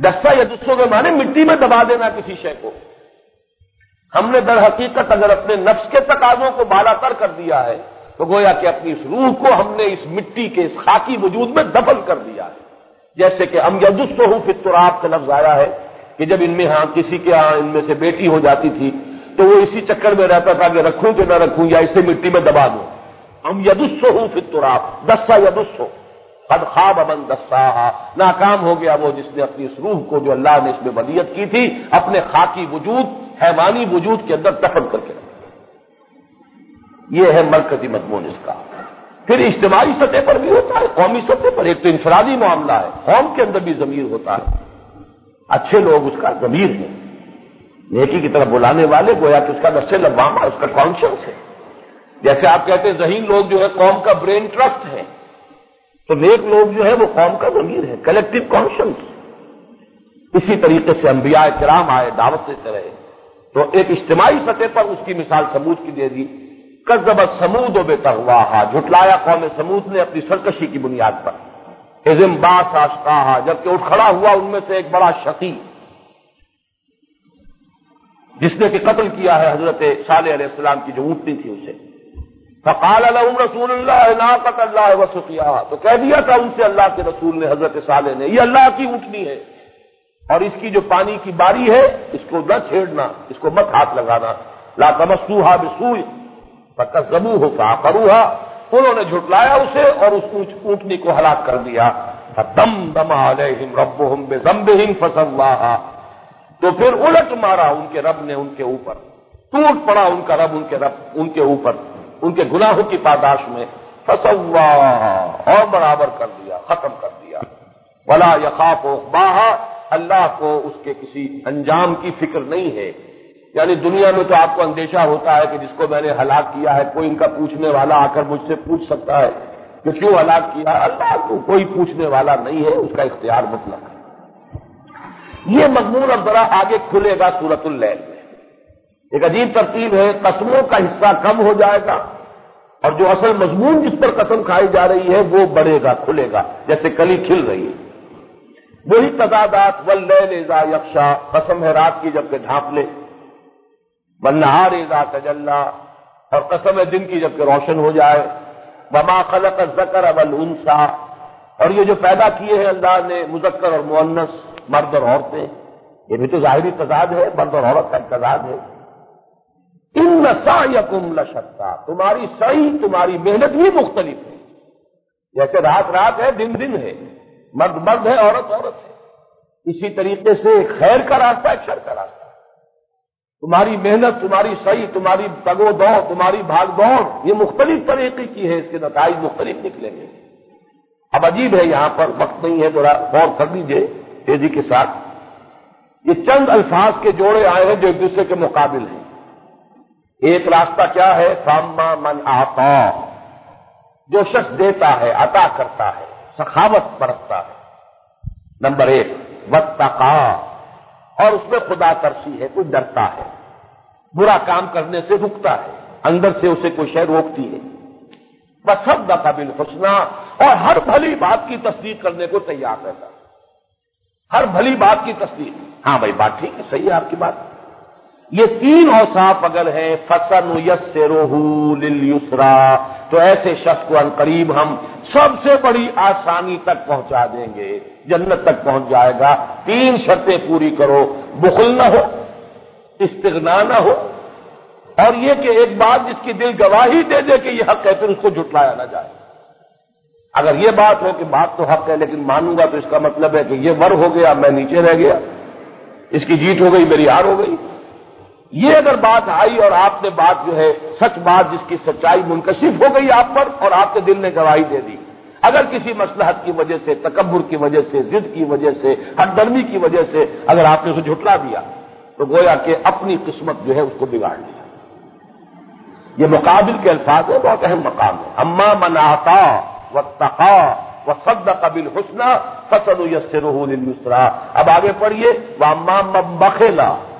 دسا یا دسو کے معنی مٹی میں دبا دینا کسی شے کو. ہم نے در حقیقت اگر اپنے نفس کے تقاضوں کو بالا تر کر دیا ہے تو گویا کہ اپنی اس روح کو ہم نے اس مٹی کے اس خاکی وجود میں دفن کر دیا ہے. جیسے کہ ام یدسہ فی التراب کا لفظ آیا ہے کہ جب ان میں کسی کے ان میں سے بیٹی ہو جاتی تھی تو وہ اسی چکر میں رہتا تھا کہ رکھوں کہ نہ رکھوں یا اسے مٹی میں دبا دوں. ام یدسہ فی التراب دسا یدسہ قد خواب من دساہا، ناکام ہو گیا وہ جس نے اپنی اس روح کو جو اللہ نے اس میں ودیت کی تھی اپنے خاکی وجود حیوانی وجود کے اندر دفن کر کے رکھا. یہ ہے مرکزی مضمون اس کا. پھر اجتماعی سطح پر بھی ہوتا ہے، قومی سطح پر. ایک تو انفرادی معاملہ ہے، قوم کے اندر بھی ضمیر ہوتا ہے. اچھے لوگ اس کا ضمیر ہے، نیکی کی طرف بلانے والے گویا کہ اس کا نفس لوامہ، اس کا کانشنس ہے. جیسے آپ کہتے ہیں ذہین لوگ جو ہے قوم کا برین ٹرسٹ ہے، تو نیک لوگ جو ہے وہ قوم کا ضمیر ہے، کلیکٹو کانشنس. اسی طریقے سے انبیاء کرام آئے دعوت دیتے رہے. تو ایک اجتماعی سطح پر اس کی مثال سمود کی دے دی. کذبت ثمود بطغواہا، جھٹلایا قوم سمود نے اپنی سرکشی کی بنیاد پر. اذ انبعث اشقاہا، جبکہ اٹھ کھڑا ہوا ان میں سے ایک بڑا شقی جس نے کہ قتل کیا ہے حضرت صالح علیہ السلام کی جو اونٹنی تھی اسے. فقال لهم رسول اللہ ناقۃ اللہ وسقیاہا، تو کہہ دیا تھا ان سے اللہ کے رسول نے حضرت صالح نے یہ اللہ کی اونٹنی ہے اور اس کی جو پانی کی باری ہے اس کو نہ چھیڑنا، اس کو مت ہاتھ لگانا. لا تمسوها بسوء فکذبوہ فعقروها، انہوں نے جھٹلایا اسے اور اس اونٹنی کو ہلاک کر دیا. فدمدم علیہم ربہم بذنبہم فسواہا، تو پھر الٹ مارا ان کے رب نے ان کے اوپر، ٹوٹ پڑا ان کا رب ان کے اوپر ان کے گناہوں کی پاداش میں. فسواہا، اور برابر کر دیا، ختم کر دیا. ولا یخاف عقباہا، اللہ کو اس کے کسی انجام کی فکر نہیں ہے. یعنی دنیا میں تو آپ کو اندیشہ ہوتا ہے کہ جس کو میں نے ہلاک کیا ہے کوئی ان کا پوچھنے والا آ کر مجھ سے پوچھ سکتا ہے کہ کیوں ہلاک کیا. اللہ کو کوئی پوچھنے والا نہیں ہے، اس کا اختیار مطلق ہے. یہ مضمون اب ذرا آگے کھلے گا سورۃ اللیل میں. ایک عجیب ترتیب ہے، قسموں کا حصہ کم ہو جائے گا اور جو اصل مضمون جس پر قسم کھائی جا رہی ہے وہ بڑھے گا، کھلے گا، جیسے کلی کھل رہی ہے. وہی تضادات، واللیل اذا یغشا، قسم ہے رات کی جب کہ ڈھانپ لے. والنہار اذا تجلی، اور قسم ہے دن کی جب کہ روشن ہو جائے. وما خلق الذکر والانثی، اور یہ جو پیدا کیے ہیں اللہ نے مذکر اور مؤنث، مرد اور عورتیں، یہ بھی تو ظاہری تضاد ہے، مرد اور عورت کا ایک تضاد ہے. ان سعیکم لشتی، تمہاری سعی، تمہاری محنت بھی مختلف ہے. جیسے رات رات ہے، دن دن ہے، مرد مرد ہے، عورت عورت ہے. اسی طریقے سے ایک خیر کا راستہ، ایک شر کا راستہ. تمہاری محنت، تمہاری سعی، تمہاری تگ و دو، تمہاری بھاگ دوڑ یہ مختلف طریقے کی ہے، اس کے نتائج مختلف نکلیں گے. اب عجیب ہے، یہاں پر وقت نہیں ہے، ذرا غور کر لیجیے تیزی کے ساتھ. یہ چند الفاظ کے جوڑے آئے ہیں جو ایک دوسرے کے مقابل ہیں. ایک راستہ کیا ہے؟ فاما من اعطا، جو شخص دیتا ہے، عطا کرتا ہے، سخاوت برتتا ہے. نمبر ایک. واتقا، اور اس میں خدا ترسی ہے، کوئی ڈرتا ہے، برا کام کرنے سے رکتا ہے، اندر سے اسے کوئی شے روکتی ہے. وصدق بالحسنی، اور ہر بھلی بات کی تصدیق کرنے کو تیار رہتا ہے، ہر بھلی بات کی تصدیق. ہاں بھائی بات ٹھیک ہے، صحیح ہے آپ کی بات. یہ تین اوصاف اگر ہیں، فَسَنُيَسِّرُهُ لِلْيُسْرَىٰ، تو ایسے شخص کو عنقریب ہم سب سے بڑی آسانی تک پہنچا دیں گے، جنت تک پہنچ جائے گا. تین شرطیں پوری کرو، بخل نہ ہو، استغنا نہ ہو، اور یہ کہ ایک بات جس کی دل گواہی دے دے کہ یہ حق ہے، پھر اس کو جھٹلایا نہ جائے. اگر یہ بات ہو کہ بات تو حق ہے لیکن مانوں گا تو اس کا مطلب ہے کہ یہ ور ہو گیا، میں نیچے رہ گیا، اس کی جیت ہو گئی، میری ہار ہو گئی. یہ اگر بات آئی اور آپ نے بات جو ہے سچ بات جس کی سچائی منکشف ہو گئی آپ پر اور آپ کے دل نے گواہی دے دی، اگر کسی مصلحت کی وجہ سے، تکبر کی وجہ سے، ضد کی وجہ سے، ہٹ درمی کی وجہ سے اگر آپ نے اسے جھٹلا دیا تو گویا کہ اپنی قسمت جو ہے اس کو بگاڑ دیا. یہ مقابل کے الفاظ ہیں، بہت اہم مقام ہے. اما من اعطا واتقى وصدق بالحسنى فسنيسره لليسرى. اب آگے پڑھیے. واما من بخل،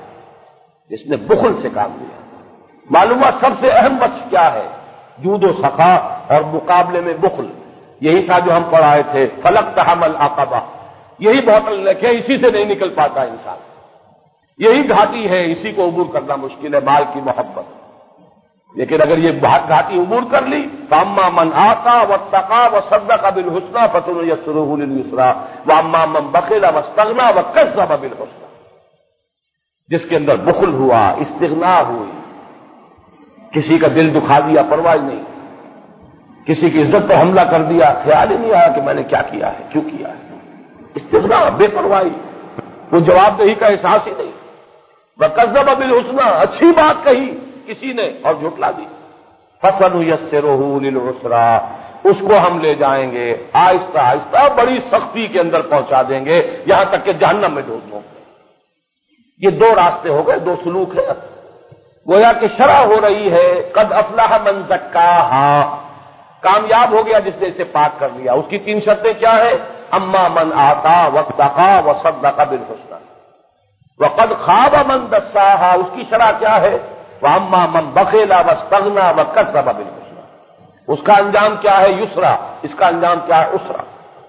جس نے بخل سے کام لیا. معلوم ہوا سب سے اہم وصف کیا ہے؟ جود و سخا اور مقابلے میں بخل. یہی تھا جو ہم پڑھائے تھے. فلقتحم العقبہ، یہی بوتل رکھے، اسی سے نہیں نکل پاتا انسان، یہی گھاٹی ہے، اسی کو عبور کرنا مشکل ہے، مال کی محبت۔ لیکن اگر یہ گھاٹی عبور کر لی، فاما من آتا واتقى وصدق بالحسنى فسنيسره لليسرى واما من بخل واستغنى وكذب بالحسنى، جس کے اندر بخل ہوا، استغنا ہوئی، کسی کا دل دکھا دیا، پرواہ نہیں، کسی کی عزت پہ حملہ کر دیا، خیال ہی نہیں آیا کہ میں نے کیا کیا ہے، کیوں کیا ہے، استغنا، بے پرواہی، وہ جواب دہی کا احساس ہی نہیں، وکذب بالحسنى، اچھی بات کہی کسی نے اور جھٹلا دی، فسنيسره للعسرى، اس کو ہم لے جائیں گے آہستہ آہستہ بڑی سختی کے اندر پہنچا دیں گے، یہاں تک کہ جہنم میں ڈال دیں گے۔ یہ دو راستے ہو گئے، دو سلوک ہے، گویا کہ شرح ہو رہی ہے قد افلح من زکاہا، کامیاب ہو گیا جس نے اسے پاک کر لیا۔ اس کی 3 شرطیں کیا ہیں؟ اما من آتا واتقى وصدق بالحسنى، وقد خاب من دساہا، اس کی شرح کیا ہے؟ واما من بخل واستغنى وكذب بالحسنى، اس کا انجام کیا ہے؟ یسرا، اس کا انجام کیا ہے؟ اسرا۔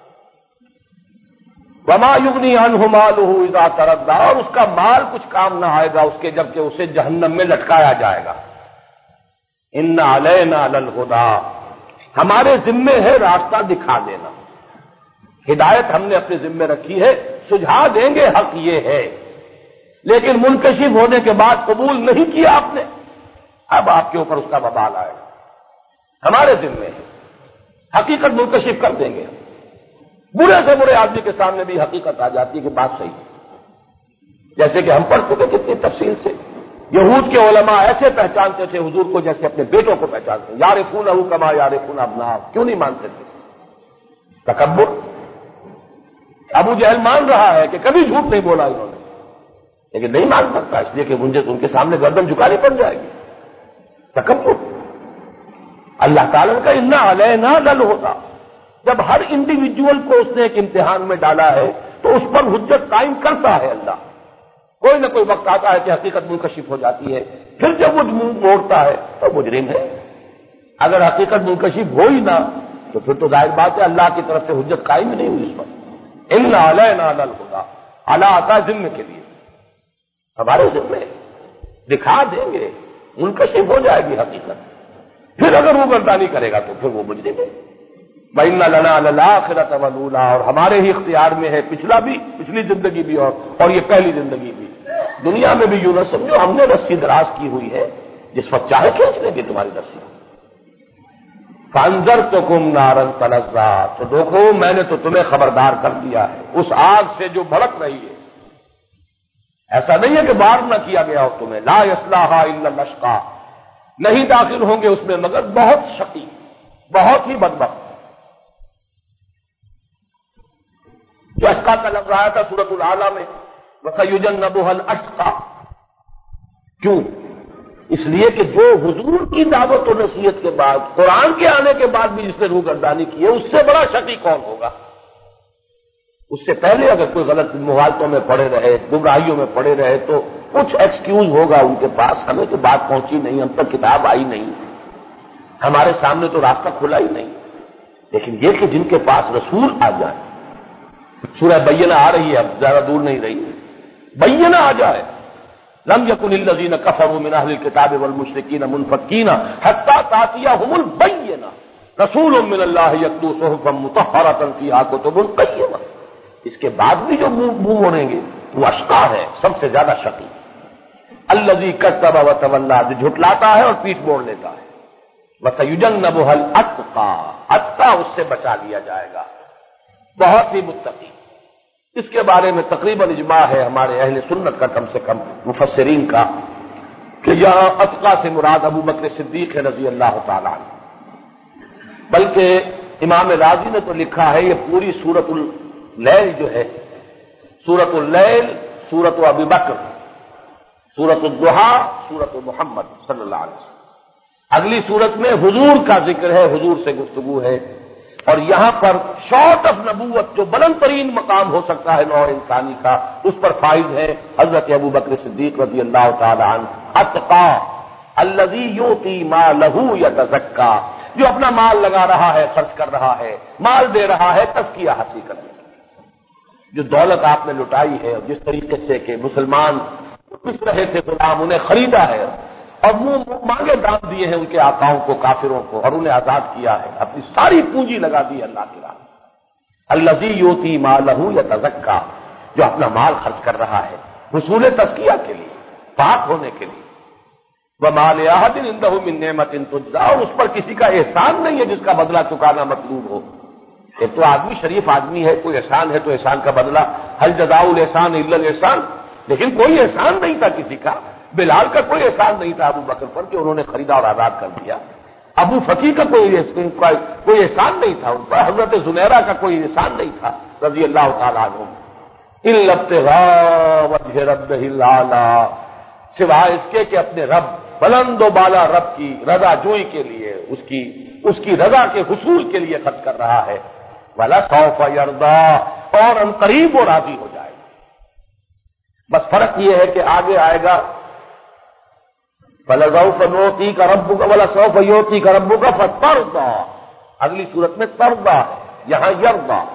وما يغني عنه ماله اذا تردى، اور اس کا مال کچھ کام نہ آئے گا اس کے جب کہ اسے جہنم میں لٹکایا جائے گا۔ ان علینا للہدی، ہمارے ذمے ہے راستہ دکھا دینا، ہدایت ہم نے اپنے ذمے رکھی ہے، سجھا دیں گے حق یہ ہے، لیکن منکشف ہونے کے بعد قبول نہیں کیا آپ نے، اب آپ کے اوپر اس کا وبال آئے گا، ہمارے ذمے ہے، حقیقت منکشف کر دیں گے۔ برے سے برے آدمی کے سامنے بھی حقیقت آ جاتی ہے کہ بات صحیح ہے، جیسے کہ ہم پڑھ چکے کتنی تفصیل سے، یہود کے علماء ایسے پہچانتے تھے حضور کو جیسے اپنے بیٹوں کو پہچانتے ہیں، یعرفونہ کما یعرفون ابناءہم، کیوں نہیں مانتے تھے؟ تکبر۔ ابو جہل مان رہا ہے کہ کبھی جھوٹ نہیں بولا انہوں نے، لیکن نہیں مان سکتا اس لیے کہ مجھے ان کے سامنے گردن جھکانی پڑ جائے گی، تکبر۔ اللہ تعالیٰ کا انا علینا للہدی، جب ہر انڈیویجول کو اس نے ایک امتحان میں ڈالا ہے تو اس پر حجت قائم کرتا ہے اللہ، کوئی نہ کوئی وقت آتا ہے کہ حقیقت منکشف ہو جاتی ہے، پھر جب وہ منہ موڑتا ہے تو مجرم ہے، اگر حقیقت منکشف ہو ہی نہ تو پھر تو ظاہر بات ہے اللہ کی طرف سے حجت قائم ہی نہیں ہوئی اس پر۔ انا علینا للہدی، اعلیٰ آتا ذمے کے لیے، ہمارے ذمے دکھا دیں گے، منکشف ہو جائے گی حقیقت، پھر اگر وہ گردانی کرے گا تو پھر وہ مجرم ہے۔ وَإِنَّ لَنَا لَلْآخِرَةَ وَالْأُولَىٰ، اور ہمارے ہی اختیار میں ہے پچھلا بھی، پچھلی زندگی بھی اور یہ پہلی زندگی بھی، دنیا میں بھی یوں نہ سمجھو ہم نے رسی دراز کی ہوئی ہے، جس وقت چاہے کھینچ لیں گے تمہاری رسی۔ فَأَنذَرْتُكُمْ نَارًا تَلَظَّىٰ، تو دیکھو میں نے تو تمہیں خبردار کر دیا ہے اس آگ سے جو بھڑک رہی ہے، ایسا نہیں ہے کہ بار نہ کیا گیا ہو تمہیں، لا يصلاها الا الاشقى، نہیں داخل ہوں گے اس میں مگر بہت شقی، بہت ہی بدبخت۔ جو اشقا کا لفظ آیا تھا سورۃ الاعلی میں، وَسَيُجَنَّبُهَا الْأَشْقَى، کیوں؟ اس لیے کہ جو حضور کی دعوت و نصیحت کے بعد، قرآن کے آنے کے بعد بھی جس نے روگردانی کی ہے، اس سے بڑا شقی کون ہوگا؟ اس سے پہلے اگر کوئی غلط مغالطوں میں پڑے رہے، گمراہیوں میں پڑے رہے تو کچھ ایکسکیوز ہوگا ان کے پاس، ہمیں تو بات پہنچی نہیں، ہم تک کتاب آئی نہیں، ہمارے سامنے تو راستہ کھلا ہی نہیں۔ لیکن یہ کہ جن کے پاس رسول آ جائے، سورہ بینہ آ رہی ہے، اب زیادہ دور نہیں رہی، بینہ آ جائے، لم یکن الذین کفروا من اہل الکتاب والمشرکین منفکین حتی تأتیہم البینہ رسول من اللہ یتلو صحفا مطہرۃ فیہا کتب قیمہ، اس کے بعد بھی جو منہ موڑیں گے وہ اشقا ہے، سب سے زیادہ شقی، الذی کذب وتولی، جو جھٹلاتا ہے اور پیٹھ موڑ لیتا ہے، وسیجنبها الاتقی، اتقی اس سے بچا لیا جائے گا، بہت ہی متقی۔ اس کے بارے میں تقریباً اجماع ہے ہمارے اہل سنت کا، کم سے کم مفسرین کا، کہ یہاں اتقی سے مراد ابو بکر صدیق ہے رضی اللہ تعالیٰ عنہ، بلکہ امام راضی نے تو لکھا ہے یہ پوری سورۃ اللیل جو ہے، سورۃ اللیل، سورۃ ابی بکر، سورۃ الضحیٰ، سورۃ محمد صلی اللہ علیہ وسلم، اگلی سورت میں حضور کا ذکر ہے، حضور سے گفتگو ہے، اور یہاں پر شارٹ آف نبوت جو بلند ترین مقام ہو سکتا ہے نوع انسانی کا، اس پر فائز ہے حضرت ابو بکر صدیق رضی اللہ تعالی عنہ، اتقی الذی یؤتی مالہ یتزکی، جو اپنا مال لگا رہا ہے، خرچ کر رہا ہے، مال دے رہا ہے تزکیہ حاصل کرنے۔ جو دولت آپ نے لٹائی ہے اور جس طریقے سے کہ مسلمان پس رہے تھے غلام، انہیں خریدا ہے اور منہ مانگے دام دیے ہیں ان کے آقاؤں کو، کافروں کو، اور انہیں آزاد کیا ہے، اپنی ساری پونجی لگا دی اللہ کی راہ میں۔ الذی یؤتی مالہ یتزکیٰ، جو اپنا مال خرچ کر رہا ہے حصول تزکیہ کے لیے، پاک ہونے کے لیے۔ وما لأحد عنده من نعمت تجزی، اور اس پر کسی کا احسان نہیں ہے جس کا بدلہ چکانا مطلوب ہو۔ ایک تو آدمی شریف آدمی ہے، کوئی احسان ہے تو احسان کا بدلہ، هل جزاء الاحسان الا الاحسان، لیکن کوئی احسان نہیں تھا کسی کا۔ بلال کا کوئی احسان نہیں تھا ابو بکر پر کہ انہوں نے خریدا اور آزاد کر دیا۔ ابو فقی کا کوئی احسان نہیں تھا ان پر، حضرت زنیرہ کا کوئی احسان نہیں تھا رضی اللہ تعالیٰ عنہ۔ الا ابتغاء وجہ ربہ الاعلی، سوائے اس کے کہ اپنے رب بلند و بالا رب کی رضا جوئی کے لیے، اس کی رضا کے حصول کے لیے خرچ کر رہا ہے۔ وَلَسَوْفَ يَرْضَىٰ، اور ان قریب وہ راضی ہو جائے گا۔ بس فرق یہ ہے کہ آگے آئے گا فَلَسَوْفَ يُعْطِيكَ رَبُّكَ وَلَسَوْفَ يُعْطِيكَ رَبُّكَ فَتَرْضَىٰ، اگلی صورت میں ترضیٰ ہے، یہاں یرضیٰ۔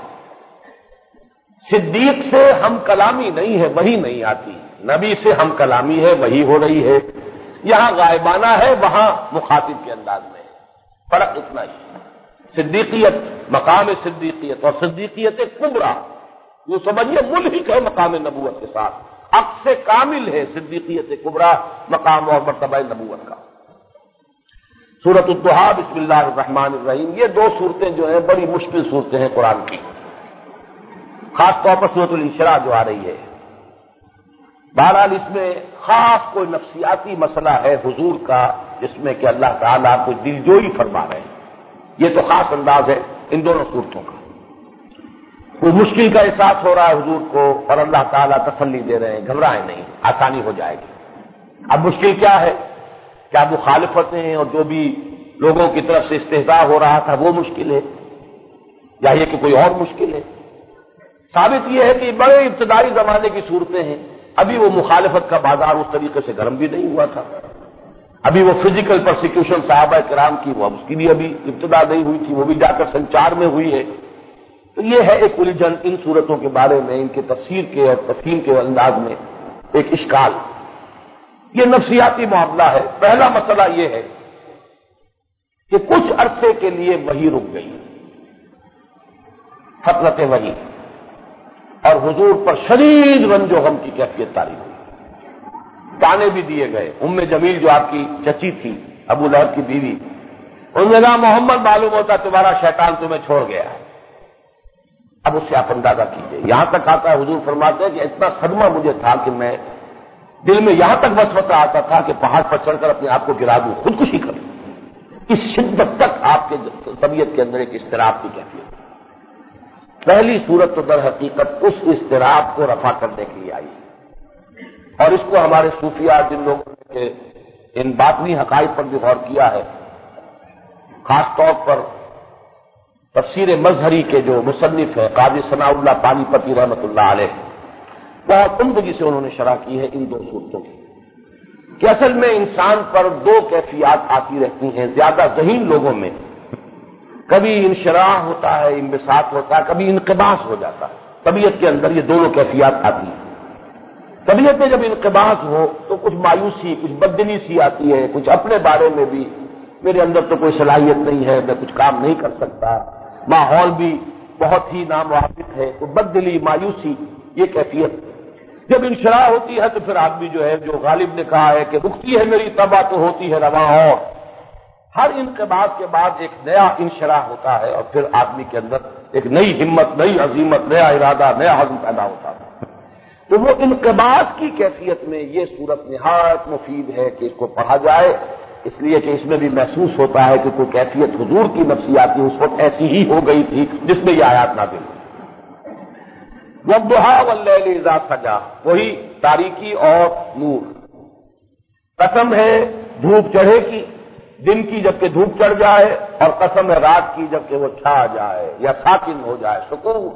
صدیق سے ہم کلامی نہیں ہے، وہی نہیں آتی، نبی سے ہم کلامی ہے، وہی ہو رہی ہے، یہاں غائبانہ ہے، وہاں مخاطب کے انداز میں ہے، فرق اتنا ہی۔ صدیقیت مقام صدیقیت اور صدیقیت کبریٰ، یہ سمجھیے ملحق ہے مقام نبوت کے ساتھ، عکس کامل ہے صدیقیت کبریٰ مقام اور مرتبہ نبوت کا۔ سورۃ الضحیٰ، بسم اللہ الرحمن الرحیم، یہ دو صورتیں جو ہیں بڑی مشکل صورتیں ہیں قرآن کی، خاص طور پر سورۃ الانشراح جو آ رہی ہے۔ بہرحال اس میں خاص کوئی نفسیاتی مسئلہ ہے حضور کا، جس میں کہ اللہ تعالیٰ کو دلجوئی فرما رہے ہیں، یہ تو خاص انداز ہے ان دونوں صورتوں کا۔ کوئی مشکل کا احساس ہو رہا ہے حضور کو اور اللہ تعالیٰ تسلی دے رہے ہیں، گھبرائیں نہیں، آسانی ہو جائے گی۔ اب مشکل کیا ہے؟ کیا مخالفتیں اور جو بھی لوگوں کی طرف سے استہزاء ہو رہا تھا وہ مشکل ہے، یا یہ کہ کوئی اور مشکل ہے؟ ثابت یہ ہے کہ بڑے ابتدائی زمانے کی صورتیں ہیں، ابھی وہ مخالفت کا بازار اس طریقے سے گرم بھی نہیں ہوا تھا، ابھی وہ فزیکل پرسیکیوشن صحابہ کرام کی وہ اس کی بھی ابھی ابتدا نہیں ہوئی تھی، وہ بھی جا کر سنچار میں ہوئی ہے۔ تو یہ ہے ایک الجھن ان صورتوں کے بارے میں، ان کے تفسیر کے اور تفہیم کے انداز میں ایک اشکال، یہ نفسیاتی معاملہ ہے۔ پہلا مسئلہ یہ ہے کہ کچھ عرصے کے لیے وحی رک گئی، فترت وحی، اور حضور پر شدید رنج و غم کی کیفیت طاری ہوئی، تانے بھی دیے گئے۔ ام جمیل جو آپ کی چچی تھی، ابو لہب کی بیوی، انہوں نے کہا محمد معلوم ہوتا تمہارا شیطان تمہیں چھوڑ گیا ہے۔ اب اس سے آپ اندازہ کیجئے، یہاں تک آتا ہے حضور فرماتے ہیں کہ اتنا صدمہ مجھے تھا کہ میں دل میں یہاں تک وسوسہ آتا تھا کہ پہاڑ پر چڑھ کر اپنے آپ کو گرا دوں، خودکشی کروں، اس شدت تک آپ کے طبیعت کے اندر ایک اضطراب کی کیفیت۔ پہلی صورت تو در حقیقت اس اضطراب کو رفع کرنے کے لیے آئی، اور اس کو ہمارے صوفیاء جن لوگوں نے ان باطنی حقائق پر بھی غور کیا ہے، خاص طور پر تفسیر مظہری کے جو مصنف ہیں قاضی ثناء اللہ پانی پتی رحمۃ اللہ علیہ، بہت عمدگی سے انہوں نے شرح کی ہے ان دو صورتوں کی، کہ اصل میں انسان پر دو کیفیات آتی رہتی ہیں زیادہ ذہین لوگوں میں، کبھی انشراح ہوتا ہے، انبساط ہوتا ہے، کبھی انقباض ہو جاتا ہے، طبیعت کے اندر یہ دونوں کیفیات آتی ہیں۔ طبیعت میں جب انقباض ہو تو کچھ مایوسی، کچھ بددلی سی آتی ہے، کچھ اپنے بارے میں بھی میرے اندر تو کوئی صلاحیت نہیں ہے، میں کچھ کام نہیں کر سکتا، ماحول بھی بہت ہی ناموافق ہے، تو بددلی، مایوسی، یہ کیفیت۔ جب انشراح ہوتی ہے تو پھر آدمی جو ہے، جو غالب نے کہا ہے کہ رکتی ہے میری طبع تو ہوتی ہے رواں، اور ہر انقباض کے بعد ایک نیا انشراح ہوتا ہے، اور پھر آدمی کے اندر ایک نئی ہمت، نئی عزیمت، نیا ارادہ، نیا عزم پیدا ہوتا ہے۔ تو وہ انقباض کی کیفیت میں یہ صورت نہایت مفید ہے کہ اس کو پڑھا جائے، اس لیے کہ اس میں بھی محسوس ہوتا ہے کہ کوئی کیفیت حضور کی نفسیاتی اس وقت ایسی ہی ہو گئی تھی جس میں یہ آیات نازل ہوئی۔ وَالضُّحَىٰ وَاللَّيْلِ إِذَا سَجَىٰ، وہی تاریکی اور نور، قسم ہے دھوپ چڑھے کی، دن کی جبکہ دھوپ چڑھ جائے، اور قسم ہے رات کی جبکہ وہ چھا جائے یا ساکن ہو جائے، سکون۔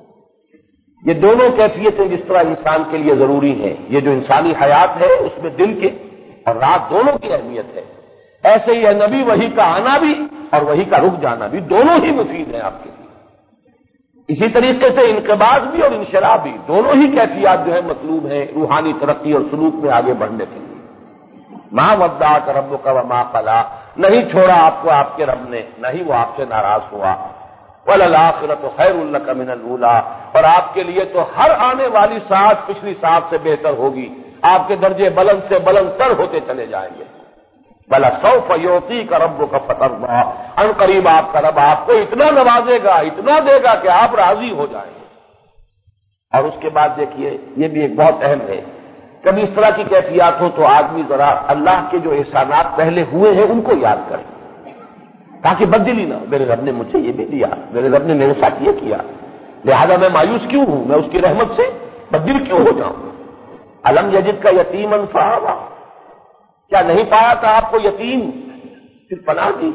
یہ دونوں کیفیتیں جس طرح انسان کے لیے ضروری ہیں، یہ جو انسانی حیات ہے اس میں دن کے اور رات دونوں کی اہمیت ہے، ایسے ہی ہے نبی وحی کا آنا بھی اور وحی کا رک جانا بھی، دونوں ہی مفید ہیں آپ کے لیے۔ اسی طریقے سے انقباض بھی اور انشراح بھی دونوں ہی کیفیات جو ہے مطلوب ہیں روحانی ترقی اور سلوک میں آگے بڑھنے کے لیے۔ ما ودعک ربک وما قلی، نہیں چھوڑا آپ کو آپ کے رب نے، نہ ہی وہ آپ سے ناراض ہوا۔ وَلَلْآخِرَةُ خَيْرٌ لَكَ مِنَ الْأُولَىٰ، اور آپ کے لیے تو ہر آنے والی ساعت پچھلی ساعت سے بہتر ہوگی، آپ کے درجے بلند سے بلند تر ہوتے چلے جائیں گے۔ وَلَسَوْفَ يُعْطِيكَ رَبُّكَ فَتَرْضَىٰ، ان قریب آپ کا رب آپ کو اتنا نوازے گا، اتنا دے گا کہ آپ راضی ہو جائیں گے۔ اور اس کے بعد دیکھیے یہ بھی ایک بہت اہم ہے، کبھی اس طرح کی کیفیات ہو تو آدمی ذرا اللہ کے جو احسانات پہلے ہوئے ہیں ان کو یاد کرے تاکہ بدلی نہ ہو۔ میرے رب نے مجھے یہ بھی دیا، میرے رب نے میرے ساتھ یہ کیا، لہذا میں مایوس کیوں ہوں، میں اس کی رحمت سے بدل کیوں ہو جاؤں۔ الم یجد کا یتیما فآویٰ، کیا نہیں پایا تھا آپ کو یتیم پھر پناہ دی؟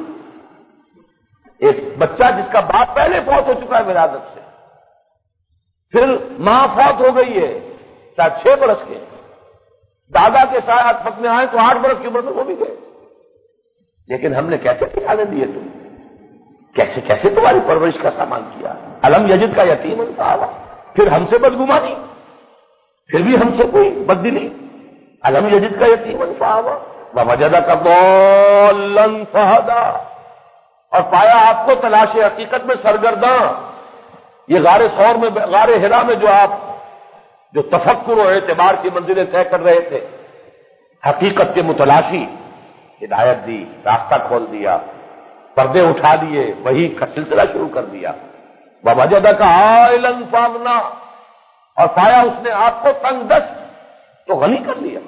ایک بچہ جس کا باپ پہلے فوت ہو چکا ہے ولادت سے، پھر ماں فوت ہو گئی ہے چاہے 6 برس کے، دادا کے ساتھ وقت میں آئے تو 8 برس کی عمر میں وہ بھی گئے، لیکن ہم نے کیسے ٹھکانے دیے تم، کیسے کیسے تمہاری پرورش کا سامان کیا۔ الم یجد کا یتیما فآویٰ، پھر ہم سے بدگمانی، پھر بھی ہم سے کوئی بددلی۔ الم یجد کا یتیما فآویٰ ووجدک ضالا فہدیٰ، اور پایا آپ کو تلاش حقیقت میں سرگرداں۔ یہ غار ثور میں، غار حرا میں جو تفکر و اعتبار کی منزلیں طے کر رہے تھے، حقیقت کے متلاشی، ہدایت دی، راستہ کھول دیا، پردے اٹھا دیے، وحی کا سلسلہ شروع کر دیا۔ ووجدک عائلا فاغنی، اور پایا اس نے آپ کو تنگ دست تو غنی کر لیا۔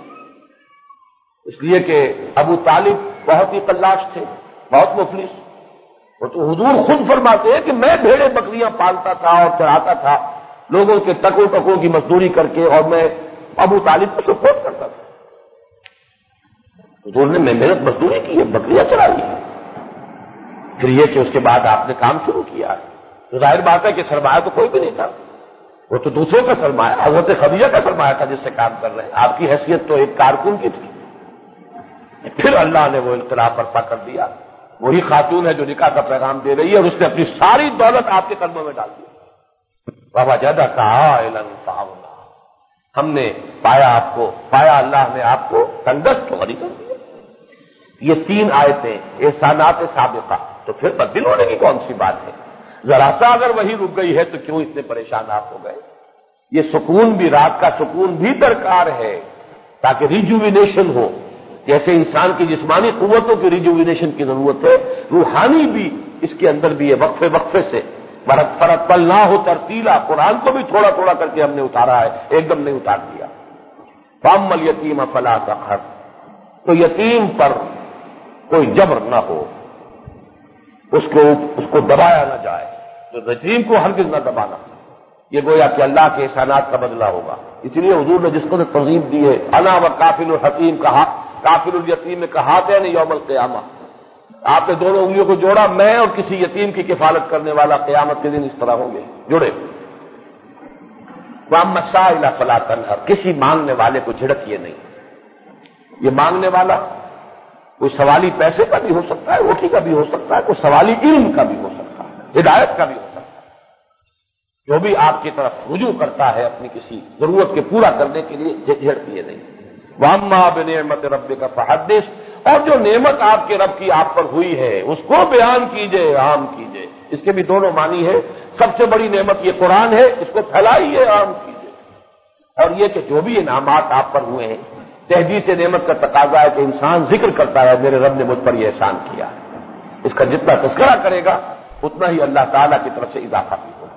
اس لیے کہ ابو طالب بہت ہی قلاش تھے، بہت مفلس، وہ تو حضور خود فرماتے ہیں کہ میں بھیڑیں بکریاں پالتا تھا اور چراتا تھا لوگوں کے ٹکوں ٹکوں کی مزدوری کر کے، اور میں ابو طالب کو سپورٹ کرتا تھا۔ حضور نے میں محنت مزدوری کی ہے، بکریاں چرائی ہیں۔ پھر یہ کہ اس کے بعد آپ نے کام شروع کیا ہے، تو ظاہر بات ہے کہ سرمایہ تو کوئی بھی نہیں تھا، وہ تو دوسروں کا سرمایہ، حضرت خدیجہ کا سرمایہ تھا جس سے کام کر رہے ہیں، آپ کی حیثیت تو ایک کارکن کی تھی۔ پھر اللہ نے وہ انقلاب برپا کر دیا، وہی خاتون ہے جو نکاح کا پیغام دے رہی ہے، اور اس نے اپنی ساری دولت آپ کے قدموں میں ڈال دی۔ ووجدک عائلا فاغنی، ہم نے پایا آپ کو، پایا اللہ نے آپ کو تنگدست تو غنی کر دیا۔ یہ 3 آیتیں احسانات سابقہ، تو پھر بدل ہونے کی کون سی بات ہے؟ ذرا سا اگر وہی رک گئی ہے تو کیوں اتنے پریشان آپ ہو گئے؟ یہ سکون بھی، رات کا سکون بھی درکار ہے تاکہ ریجوینیشن ہو۔ جیسے انسان کی جسمانی قوتوں کی ریجوینیشن کی ضرورت ہے، روحانی بھی اس کے اندر بھی ہے، وقفے وقفے سے برت فرت پل نہ ہو ترتیلا، قرآن کو بھی تھوڑا تھوڑا کر کے ہم نے اتارا ہے، ایک دم نہیں اتار دیا۔ فَأَمَّا الْيَتِيمَ فَلَا تَقْهَرْ، تو یتیم پر کوئی جبر نہ ہو، اس کو دبایا نہ جائے، تو یتیم کو ہرگز نہ دبانا، یہ گویا کہ اللہ کے احسانات کا بدلہ ہوگا۔ اسی لیے حضور نے جس کو ترغیب دی ہے، انا وکافل الحکیم کہا، کافل الیتیم نے کہا تین یوم القیامہ، آپ نے دونوں انگلیوں کو جوڑا، میں اور کسی یتیم کی کفالت کرنے والا قیامت کے دن اس طرح ہوں گے جڑے۔ وَأَمَّا السَّائِلَ فَلَا تَنْهَرْ، کسی مانگنے والے کو جھڑکیے نہیں۔ یہ مانگنے والا کوئی سوالی پیسے کا بھی ہو سکتا ہے، روٹی کا بھی ہو سکتا ہے، کوئی سوالی علم کا بھی ہو سکتا ہے، ہدایت کا بھی ہو سکتا ہے، جو بھی آپ کی طرف رجوع کرتا ہے اپنی کسی ضرورت کے پورا کرنے کے لیے، جھڑکیے نہیں۔ وَأَمَّا بِنِعْمَةِ رَبِّكَ فَحَدِّثْ، اور جو نعمت آپ کے رب کی آپ پر ہوئی ہے اس کو بیان کیجئے، عام کیجئے۔ اس کے بھی دونوں معنی ہے، سب سے بڑی نعمت یہ قرآن ہے، اس کو پھیلائیے، عام کیجئے، اور یہ کہ جو بھی انعامات آپ پر ہوئے ہیں، تحدیث نعمت کا تقاضا ہے کہ انسان ذکر کرتا ہے میرے رب نے مجھ پر یہ احسان کیا ہے، اس کا جتنا تذکرہ کرے گا اتنا ہی اللہ تعالیٰ کی طرف سے اضافہ بھی ہوگا۔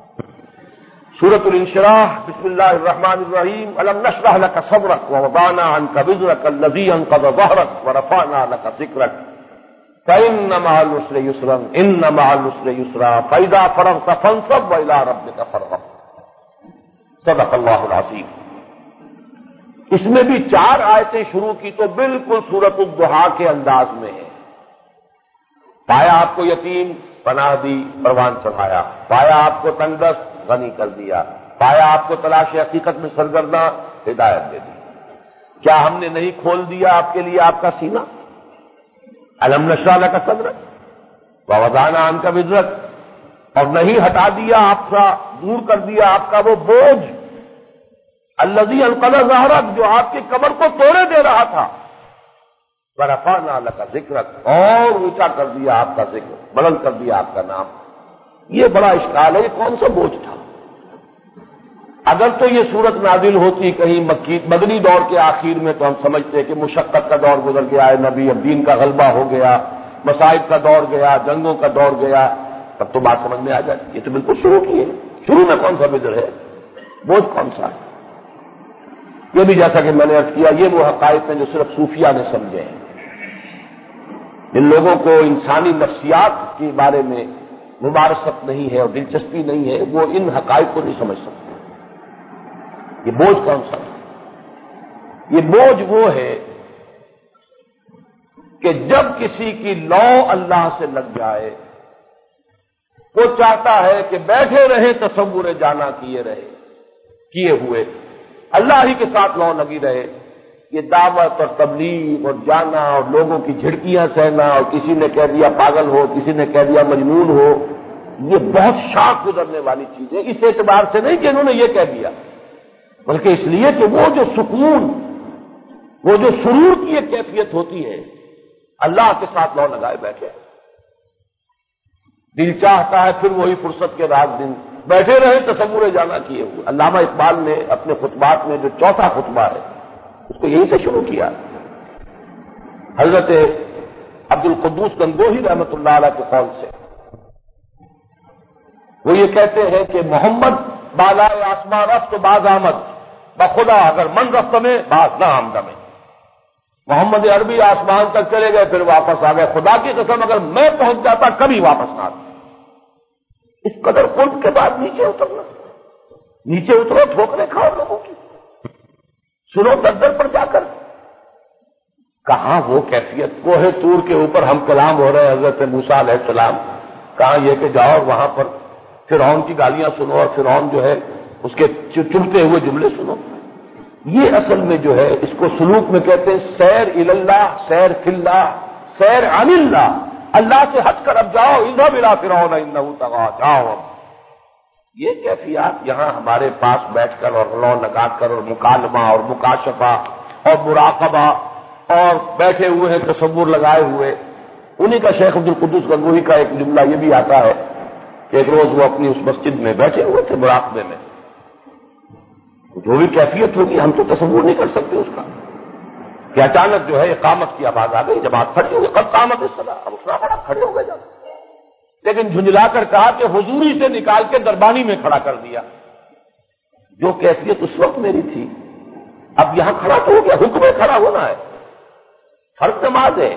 سورۃ الانشراح، بسم اللہ الرحمن الرحیم، الم نشرح لک صدرک ووضعنا عنک وزرک الذی انقض ظہرک ورفعنا لک ذکرک فإن مع العسر یسرا ان مع العسر یسرا فإذا فرغت فانصب وإلی ربک فارغب۔ صدق اللہ العظیم۔ اس میں بھی 4 آیتیں شروع کی تو بالکل سورۃ الضحیٰ کے انداز میں ہے۔ پایا آپ کو یتیم، پناہ دی، پروان چڑھایا، پایا آپ کو تنگ دست، غنی کر دیا، پایا آپ کو تلاش حقیقت میں سرگرداں، ہدایت دے دی۔ کیا ہم نے نہیں کھول دیا آپ کے لیے آپ کا سینہ؟ الم نشرح لک صدرک ووضعنا عنک وزرک، اور نہیں ہٹا دیا آپ کا، دور کر دیا آپ کا وہ بوجھ الذی انقض ظہرک، جو آپ کی کمر کو توڑے دے رہا تھا، ورفعنا لک ذکرک، اور اونچا کر دیا آپ کا ذکر، بلند کر دیا آپ کا نام۔ یہ بڑا اشکال ہے، یہ کون سا بوجھ تھا؟ اگر تو یہ صورت نازل ہوتی کہیں مدنی دور کے آخر میں تو ہم سمجھتے کہ مشقت کا دور گزر گیا ہے، نبی اب دین کا غلبہ ہو گیا، مصائب کا دور گیا، جنگوں کا دور گیا، تب تو بات سمجھ میں آ جاتی۔ یہ تو بالکل شروع کی ہے، شروع میں کون سا بذر ہے، بوجھ کون سا ہے؟ یہ بھی جیسا کہ میں نے عرض کیا، یہ وہ حقائق ہیں جو صرف صوفیہ نے سمجھے ہیں۔ جن لوگوں کو انسانی نفسیات کے بارے میں مبارست نہیں ہے اور دلچسپی نہیں ہے، وہ ان حقائق کو نہیں سمجھ سکتے۔ یہ بوجھ کون سا ہے؟ یہ بوجھ وہ ہے کہ جب کسی کی لو اللہ سے لگ جائے، وہ چاہتا ہے کہ بیٹھے رہے تصور جانا کیے ہوئے، اللہ ہی کے ساتھ لو لگی رہے، یہ دعوت اور تبلیغ اور جانا اور لوگوں کی جھڑکیاں سہنا، اور کسی نے کہہ دیا پاگل ہو، کسی نے کہہ دیا مجنون ہو، یہ بہت شاخ گزرنے والی چیز ہے۔ اس اعتبار سے نہیں کہ انہوں نے یہ کہہ دیا، بلکہ اس لیے کہ وہ جو سکون، وہ جو سرور کی ایک کیفیت ہوتی ہے، اللہ کے ساتھ لو لگائے بیٹھے، دل چاہتا ہے پھر وہی فرصت کے رات دن بیٹھے رہے تصور جانا کیے ہوئے۔ علامہ اقبال نے اپنے خطبات میں جو چوتھا خطبہ ہے اس کو یہی سے شروع کیا۔ حضرت عبد القدوس گنگوہی رحمۃ اللہ علیہ کے قول سے وہ یہ کہتے ہیں کہ محمد بالائے آسمان رفت باز آمد، بخدا اگر من رفت میں باز نہ آمد میں۔ محمد عربی آسمان تک چلے گئے پھر واپس آ گئے، خدا کی قسم اگر میں پہنچ جاتا کبھی واپس نہ آتا۔ اس قدر قرب کے بعد نیچے اترنا، نیچے اترو، ٹھوکریں کھاؤ لوگوں کی، سنو در در پر جا کر۔ کہاں وہ کیفیت؟ کوہ طور کے اوپر ہم کلام ہو رہے ہیں حضرت موسیٰ علیہ السلام، کہاں یہ کہ جاؤ وہاں پر فرعون کی گالیاں سنو اور فرعون جو ہے اس کے چبھتے ہوئے جملے سنو۔ یہ اصل میں جو ہے اس کو سلوک میں کہتے ہیں سیر اللہ، سیر فی اللہ، سیر عن اللہ، اللہ سے ہٹ کر اب جاؤ، اذهب الى فرعون انه طغى، جاؤ اب۔ یہ کیفیات یہاں ہمارے پاس بیٹھ کر اور لو لگا کر اور مکالمہ اور مکاشفہ اور مراقبہ اور بیٹھے ہوئے ہیں تصور لگائے ہوئے۔ انہی کا شیخ عبد القدوس گنگوہی کا ایک جملہ یہ بھی آتا ہے کہ ایک روز وہ اپنی اس مسجد میں بیٹھے ہوئے تھے مراقبے میں، جو بھی کیفیت ہوگی ہم تو تصور نہیں کر سکتے اس کا، کہ اچانک جو ہے اقامت کی آواز آ گئی، جماعت کھڑی ہو گئی، قد قامت الصلاۃ، اب اٹھنا پڑا، کھڑے ہو گئے جب، لیکن جھنجلا کر کہا کہ حضوری سے نکال کے دربانی میں کھڑا کر دیا۔ جو کیفیت اس وقت میری تھی اب یہاں کھڑا تو ہو گیا، حکم میں کھڑا ہونا ہے، فرض نماز ہے،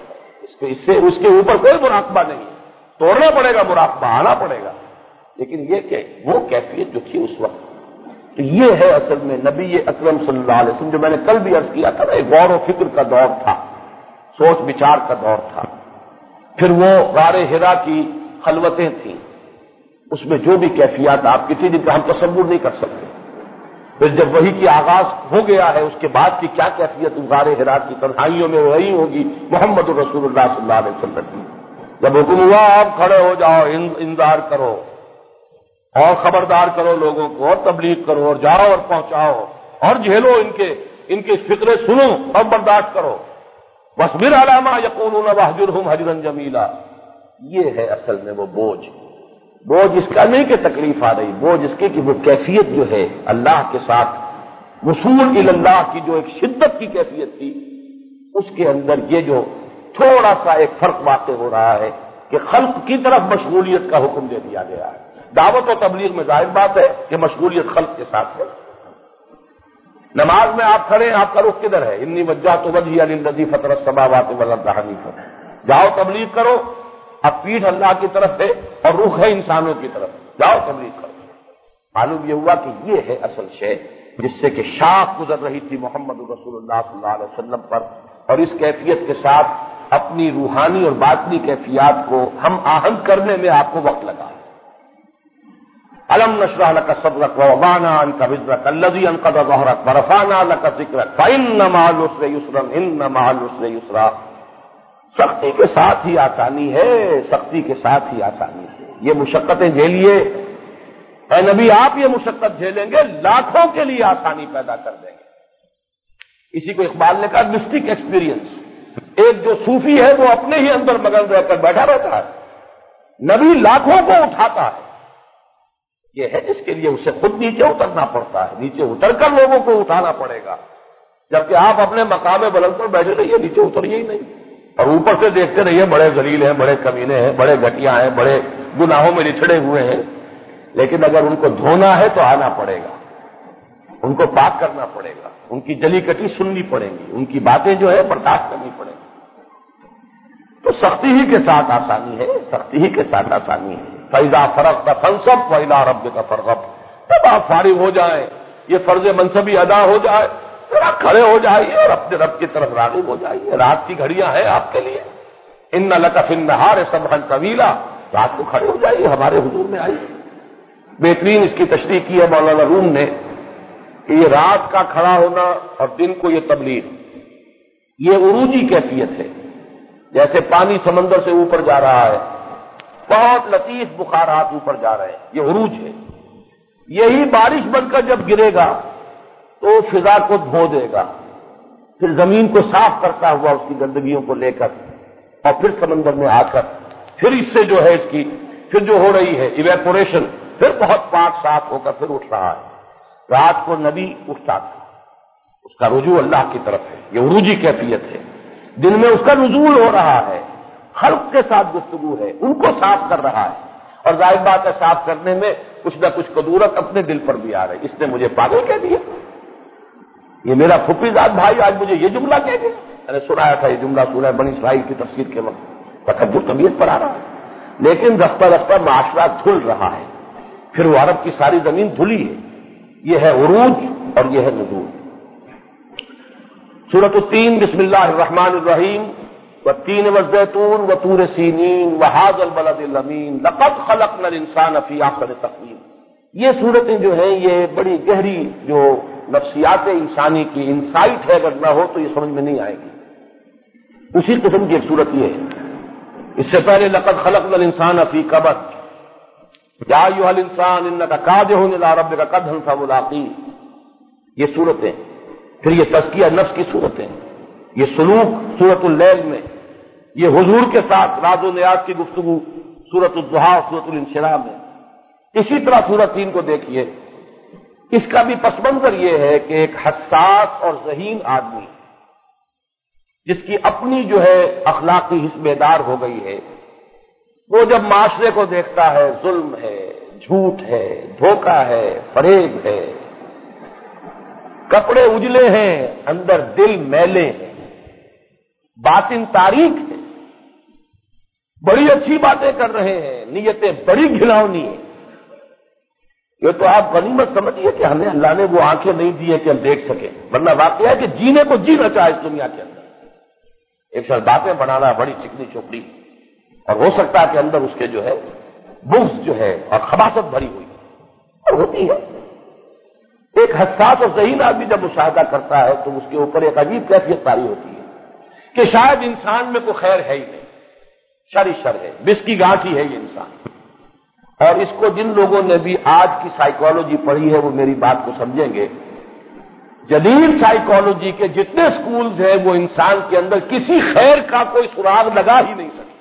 اس کے اوپر کوئی مراقبہ نہیں ہے، توڑنا پڑے گا مراقبہ، آنا پڑے گا، لیکن یہ کہ وہ کیفیت جو تھی اس وقت، تو یہ ہے اصل میں نبی اکرم صلی اللہ علیہ وسلم، جو میں نے کل بھی عرض کیا تھا نا، ایک غور و فکر کا دور تھا، سوچ بچار کا دور تھا۔ پھر وہ غار حرا کی خلوتیں تھیں، اس میں جو بھی کیفیات آپ کی تھی جن کا ہم تصور نہیں کر سکتے۔ پھر جب وحی کی آغاز ہو گیا ہے اس کے بعد کی کیا کیفیت غار حرا کی تنہائیوں میں وہی ہوگی محمد الرسول اللہ صلی اللہ علیہ وسلم کی۔ جب حکم ہوا آپ کھڑے ہو جاؤ، انذار کرو اور خبردار کرو لوگوں کو اور تبلیغ کرو اور جاؤ اور پہنچاؤ اور جھیلو ان کے فکرے سنو اور برداشت کرو، واصبر علی ما یقولون واہجرہم ہجرا جمیلا۔ یہ ہے اصل میں وہ بوجھ اس کا نہیں کہ تکلیف آ رہی، بوجھ اس کی کہ وہ کیفیت جو ہے اللہ کے ساتھ وصول الی اللہ کی جو ایک شدت کی کیفیت تھی، اس کے اندر یہ جو تھوڑا سا ایک فرق واقع ہو رہا ہے کہ خلق کی طرف مشغولیت کا حکم دے دیا گیا ہے۔ دعوت و تبلیغ میں ظاہر بات ہے کہ مشغولیت خلق کے ساتھ ہے۔ نماز میں آپ کھڑے ہیں، آپ کا رخ کدھر ہے؟ انی وجہت وجہی للذی فطر السماوات والارض حنیفا، جاؤ تبلیغ کرو، اب پیٹھ اللہ کی طرف ہے اور رخ ہے انسانوں کی طرف، جاؤ تبلیغ کرو۔ معلوم یہ ہوا کہ یہ ہے اصل شے جس سے کہ شاخ گزر رہی تھی محمد رسول اللہ صلی اللہ علیہ وسلم پر، اور اس کیفیت کے ساتھ اپنی روحانی اور باطنی کیفیات کو ہم آہنگ کرنے میں آپ کو وقت لگا۔ الم نشرح لك صدرك ووضعنا عنك وزرك الذي انقض ظهرك ورفعنا لك ذكرك فإن مع العسر يسرا إن مع العسر يسرا۔ سختی کے ساتھ ہی آسانی ہے، سختی کے ساتھ ہی آسانی ہے۔ یہ مشقتیں جھیلیے، اے نبی آپ یہ مشقت جھیلیں گے، لاکھوں کے لیے آسانی پیدا کر دیں گے۔ اسی کو اقبال نے کہا مسٹک ایکسپیرینس۔ ایک جو صوفی ہے وہ اپنے ہی اندر مگن رہ کر بیٹھا رہتا ہے، نبی لاکھوں کو اٹھاتا ہے۔ یہ ہے جس کے لیے اسے خود نیچے اترنا پڑتا ہے، نیچے اتر کر لوگوں کو اٹھانا پڑے گا، جبکہ آپ اپنے مقام بلند پر بیٹھے رہیے، نیچے اتریے ہی نہیں، اور اوپر سے دیکھتے رہیے بڑے ذلیل ہیں، بڑے کمینے ہیں، بڑے گھٹیا ہیں، بڑے گناہوں میں لچھڑے ہوئے ہیں، لیکن اگر ان کو دھونا ہے تو آنا پڑے گا، ان کو پاک کرنا پڑے گا، ان کی جلی کٹی سننی پڑیں گی، ان کی باتیں جو ہے برداشت کرنی پڑیں گی۔ تو سختی ہی کے ساتھ آسانی ہے، سختی ہی کے ساتھ آسانی ہے۔ فَإِذَا فَرَغْتَ فَانصَبْ وَإِلَىٰ رَبِّكَ فَارْغَب۔ جب آپ فارغ ہو جائیں، یہ فرض منصبی ادا ہو جائے، پھر آپ کھڑے ہو جائیے اور اپنے رب کی طرف راغب ہو جائیے۔ رات کی گھڑیاں ہیں آپ کے لیے، إِنَّ لَكَ فِي النَّهَارِ سَبْحًا طَوِيلًا، رات کو کھڑے ہو جائیے، ہمارے حضور میں آئیے۔ بہترین اس کی تشریح کی ہے مولانا روم نے کہ یہ رات کا کھڑا ہونا اور دن کو یہ تبلیغ، یہ عروجی کیفیت ہے، جیسے پانی سمندر سے اوپر جا رہا ہے، بہت لطیف بخارات اوپر جا رہے ہیں، یہ عروج ہے۔ یہی بارش بن کر جب گرے گا تو فضا کو دھو دے گا، پھر زمین کو صاف کرتا ہوا اس کی گندگیوں کو لے کر، اور پھر سمندر میں آ کر پھر اس سے جو ہے اس کی پھر جو ہو رہی ہے ایویپوریشن، پھر بہت پاک صاف ہو کر پھر اٹھ رہا ہے۔ رات کو نبی اٹھتا تھا، اس کا رجوع اللہ کی طرف ہے، یہ عروجی کیفیت ہے۔ دن میں اس کا نزول ہو رہا ہے، خلق کے ساتھ گفتگو ہے، ان کو صاف کر رہا ہے، اور ظاہر بات ہے صاف کرنے میں کچھ نہ کچھ قدورت اپنے دل پر بھی آ رہی۔ اس نے مجھے پاگل کہہ دیا، یہ میرا پھپھی زاد بھائی آج مجھے یہ جملہ کہہ گیا۔ میں نے سنایا تھا یہ جملہ سورہ بنی اسرائیل کی تفسیر کے وقت، تکبر طبیعت پر آ رہا ہے، لیکن رفتہ رفتہ معاشرہ دھل رہا ہے، پھر وہ عرب کی ساری زمین دھلی ہے۔ یہ ہے عروج اور یہ ہے نزول۔ سورۃ التین، بسم اللہ الرحمن الرحیم، والتین والزیتون وطور سینین وہذا البلد الامین لقد خلقنا الانسان فی احسن تقویم۔ یہ صورتیں جو ہیں یہ بڑی گہری جو نفسیات انسانی کی انسائٹ ہے، اگر نہ ہو تو یہ سمجھ میں نہیں آئے گی۔ اسی قسم کی ایک صورت یہ ہے، اس سے پہلے لقد خلقنا الانسان فی کبد، یا ایھا الانسان انک کادح الی ربک کدحا فملاقیہ، یہ صورتیں۔ پھر یہ تزکیہ نفس کی صورتیں، یہ سلوک سورۃ اللیل میں، یہ حضور کے ساتھ راز و نیاز کی گفتگو سورۃ الضحیٰ اور سورۃ الانشراح میں۔ اسی طرح سورۃ 3 کو دیکھیے، اس کا بھی پس منظر یہ ہے کہ ایک حساس اور ذہین آدمی جس کی اپنی جو ہے اخلاقی حس بیدار ہو گئی ہے، وہ جب معاشرے کو دیکھتا ہے، ظلم ہے، جھوٹ ہے، دھوکہ ہے، فریب ہے، کپڑے اجلے ہیں، اندر دل میلے ہیں، باطن تاریک ہے، بڑی اچھی باتیں کر رہے ہیں، نیتیں بڑی گھناؤنی ہیں، یہ تو آپ غنیمت سمجھیے کہ ہمیں اللہ نے وہ آنکھیں نہیں دی ہے کہ ہم دیکھ سکیں، ورنہ واقعہ ہے کہ جینے کو جینا چاہے اس دنیا کے اندر، ایک ساتھ باتیں بنانا بڑی چکنی چوپڑی، اور ہو سکتا ہے کہ اندر اس کے جو ہے بغض جو ہے اور خباثت بھری ہوئی اور ہوتی ہے۔ ایک حساس اور ذہین آدمی جب مشاہدہ کرتا ہے تو اس کے اوپر ایک عجیب کیفیت طاری ہوتی ہے کہ شاید انسان میں کوئی خیر ہے ہی نہیں، شر ہی شر ہے، بس کی گانٹھ ہی ہے یہ انسان۔ اور اس کو جن لوگوں نے بھی آج کی سائیکالوجی پڑھی ہے وہ میری بات کو سمجھیں گے، جدید سائیکالوجی کے جتنے سکولز ہیں وہ انسان کے اندر کسی خیر کا کوئی سراغ لگا ہی نہیں سکتے،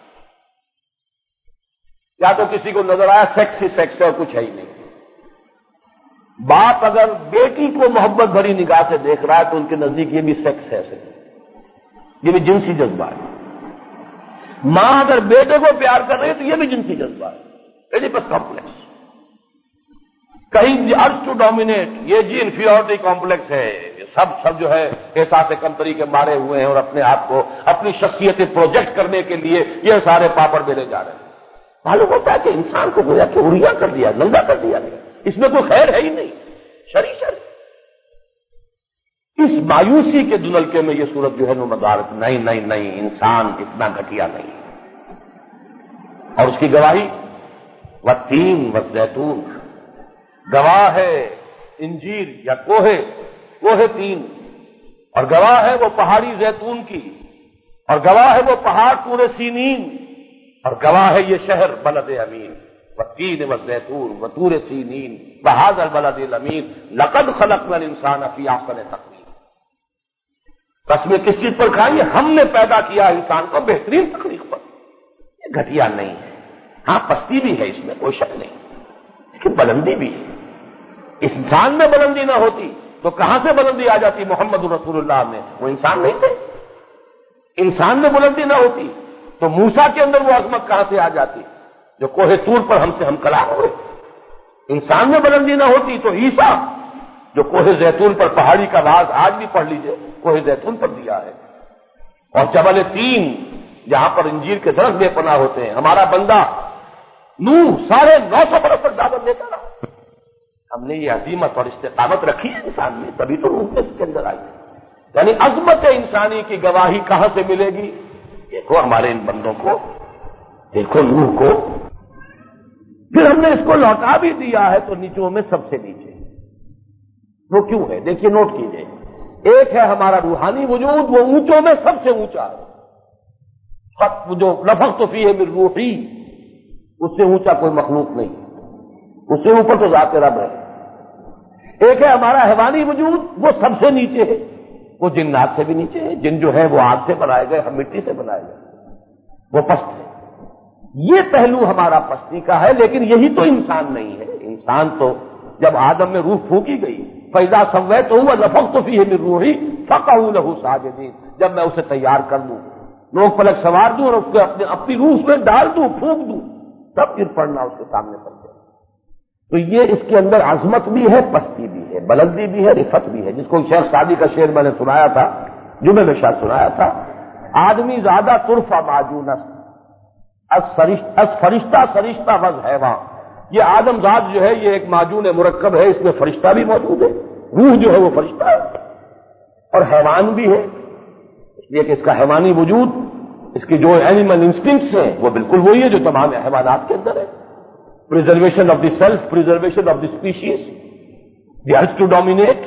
یا تو کسی کو نظر آیا سیکس ہی سیکس ہے اور کچھ ہے ہی نہیں۔ باپ اگر بیٹی کو محبت بھری نگاہ سے دیکھ رہا ہے تو ان کے نزدیک یہ بھی سیکس ہے، یہ بھی جنسی جذبہ ہے۔ ماں اگر بیٹے کو پیار کر رہی ہے تو یہ بھی جنسی جذبہ ہے، ایڈیپس کمپلیکس۔ کہیں ارج ٹو ڈومینیٹ، یہ جی انفیریٹی کمپلیکس ہے، یہ سب جو ہے احساس کمتری کے مارے ہوئے ہیں اور اپنے آپ کو اپنی شخصیتیں پروجیکٹ کرنے کے لیے یہ سارے پاپڑ بیلے جا رہے ہیں۔ معلوم ہوتا ہے کہ انسان کو گویا کہ اڑیا کر دیا، ننگا کر دیا گیا، اس میں کوئی خیر ہے ہی نہیں، شر ہی شر۔ اس مایوسی کے دلکے میں یہ صورت جو ہے وہ مدارت نہیں، انسان اتنا گھٹیا نہیں۔ اور اس کی گواہی والتین والزیتون، گواہ ہے انجیر یا کوہ تین، اور گواہ ہے وہ پہاڑی زیتون کی، اور گواہ ہے وہ پہاڑ طور سینین، اور گواہ ہے یہ شہر بلد امین۔ والتین والزیتون وطور سینین وہذا البلد الامین لقد خلقنا الانسان فی احسن تقویم. قسمیں کس چیز پر کھائیں؟ ہم نے پیدا کیا انسان کو بہترین تخلیق پر. یہ گھٹیا نہیں ہے. ہاں پستی بھی ہے اس میں کوئی شک نہیں، لیکن بلندی بھی ہے. انسان میں بلندی نہ ہوتی تو کہاں سے بلندی آ جاتی؟ محمد رسول اللہ میں وہ انسان نہیں تھے. انسان میں بلندی نہ ہوتی تو موسیٰ کے اندر وہ عظمت کہاں سے آ جاتی جو کوہ طور پر ہم سے ہم کلام ہوئے. انسان میں بلندی نہ ہوتی تو عیسیٰ جو کوہ زیتون پر پہاڑی کا راز آج بھی پڑھ لیجئے، کوہ زیتون پر دیا ہے. اور جبل تین جہاں پر انجیر کے درخت بے پناہ ہوتے ہیں، ہمارا بندہ نوح 950 برس تک دعوت دیتا رہا. ہم نے یہ عظیمت اور استقامت رکھی ہے انسان میں، تبھی تو روح اس کے اندر آئی. یعنی عظمت انسانی کی گواہی کہاں سے ملے گی؟ دیکھو ہمارے ان بندوں کو، دیکھو نوح کو. پھر ہم نے اس کو لوٹا بھی دیا ہے تو نیچوں میں سب سے نیچے. وہ کیوں ہے؟ دیکھیے نوٹ کیجئے. ایک ہے ہمارا روحانی وجود، وہ اونچوں میں سب سے اونچا ہے. جو نفخت فیہ من روحی، اس سے اونچا کوئی مخلوق نہیں، اس سے اوپر تو ذات رب ہے. ایک ہے ہمارا حیوانی وجود، وہ سب سے نیچے ہے، وہ جنات سے بھی نیچے ہے. جن جو ہے وہ آگ سے بنائے گئے، ہم مٹی سے بنائے گئے، وہ پست ہے. یہ پہلو ہمارا پستی کا ہے. لیکن یہی تو انسان نہیں ہے. انسان تو جب آدم میں روح پھونکی گئی، فَإِذَا سَوَّيْتُهُ وَنَفَخْتُ فِيهِ مِن رُوحِي فَقَعُوا لَهُ سَاجِدِينَ، جب میں اسے تیار کر دوں، لوگ پلک سوار دوں اور اس کو اپنی روح اس میں ڈال دوں، پھونک دوں، تب پھر پڑھنا اس کے سامنے پڑ جائے. تو یہ اس کے اندر عظمت بھی ہے، پستی بھی ہے، بلندی بھی ہے، رفت بھی ہے. جس کو شیخ سعدی کا شعر میں نے سنایا تھا، جمعے میں شاید سنایا تھا، آدمی زیادہ ترفع معجون از فرشتہ سرشتہ وز حیوان. یہ آدم ذات جو ہے یہ ایک معجون مرکب ہے، اس میں فرشتہ بھی موجود ہے، روح جو ہے وہ فرشتہ ہے اور حیوان بھی ہے. اس لیے کہ اس کا حیوانی وجود، اس کی جو اینیمل انسٹنکٹس ہیں وہ بالکل وہی ہے جو تمام حیوانات کے اندر ہے. preservation of the self, preservation of the species, the urge to dominate,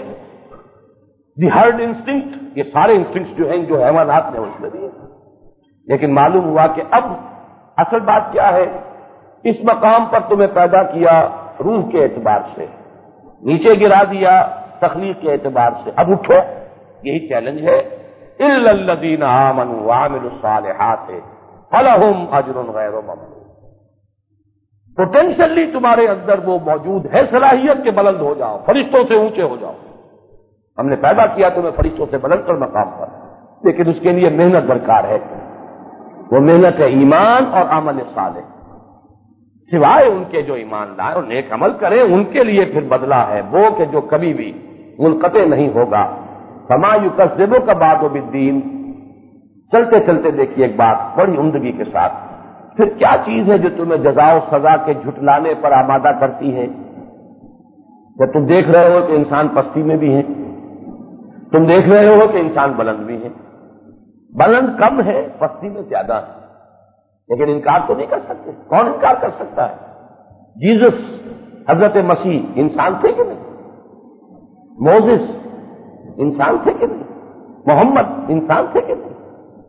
the herd instinct، یہ سارے انسٹنکٹس جو ہیں جو حیوانات میں اس میں بھی ہیں. لیکن معلوم ہوا کہ اب اصل بات کیا ہے؟ اس مقام پر تمہیں پیدا کیا روح کے اعتبار سے، نیچے گرا دیا تخلیق کے اعتبار سے. اب اٹھو، یہی چیلنج ہے. الا الذین آمنوا وعملوا الصالحات فلہم اجر غیر ممنون. پوٹینشلی تمہارے اندر وہ موجود ہے صلاحیت کہ بلند ہو جاؤ، فرشتوں سے اونچے ہو جاؤ. ہم نے پیدا کیا تمہیں فرشتوں سے بلند کر مقام پر، لیکن اس کے لیے محنت درکار ہے. وہ محنت ہے ایمان اور عمل صالح. سوائے ان کے جو ایمان لائے اور نیک عمل کریں، ان کے لیے پھر بدلہ ہے وہ کہ جو کبھی بھی منقطع نہیں ہوگا. فما یکذبک بعد بالدین. چلتے چلتے دیکھیے ایک بات بڑی عمدگی کے ساتھ، پھر کیا چیز ہے جو تمہیں جزا و سزا کے جھٹلانے پر آمادہ کرتی ہے؟ جب تم دیکھ رہے ہو کہ انسان پستی میں بھی ہے، تم دیکھ رہے ہو کہ انسان بلند بھی ہے، بلند کم ہے، پستی میں زیادہ ہے، لیکن انکار تو نہیں کر سکتے. کون انکار کر سکتا ہے؟ جیزس حضرت مسیح انسان تھے کہ نہیں؟ موزس انسان تھے کہ نہیں؟ محمد انسان تھے کہ نہیں؟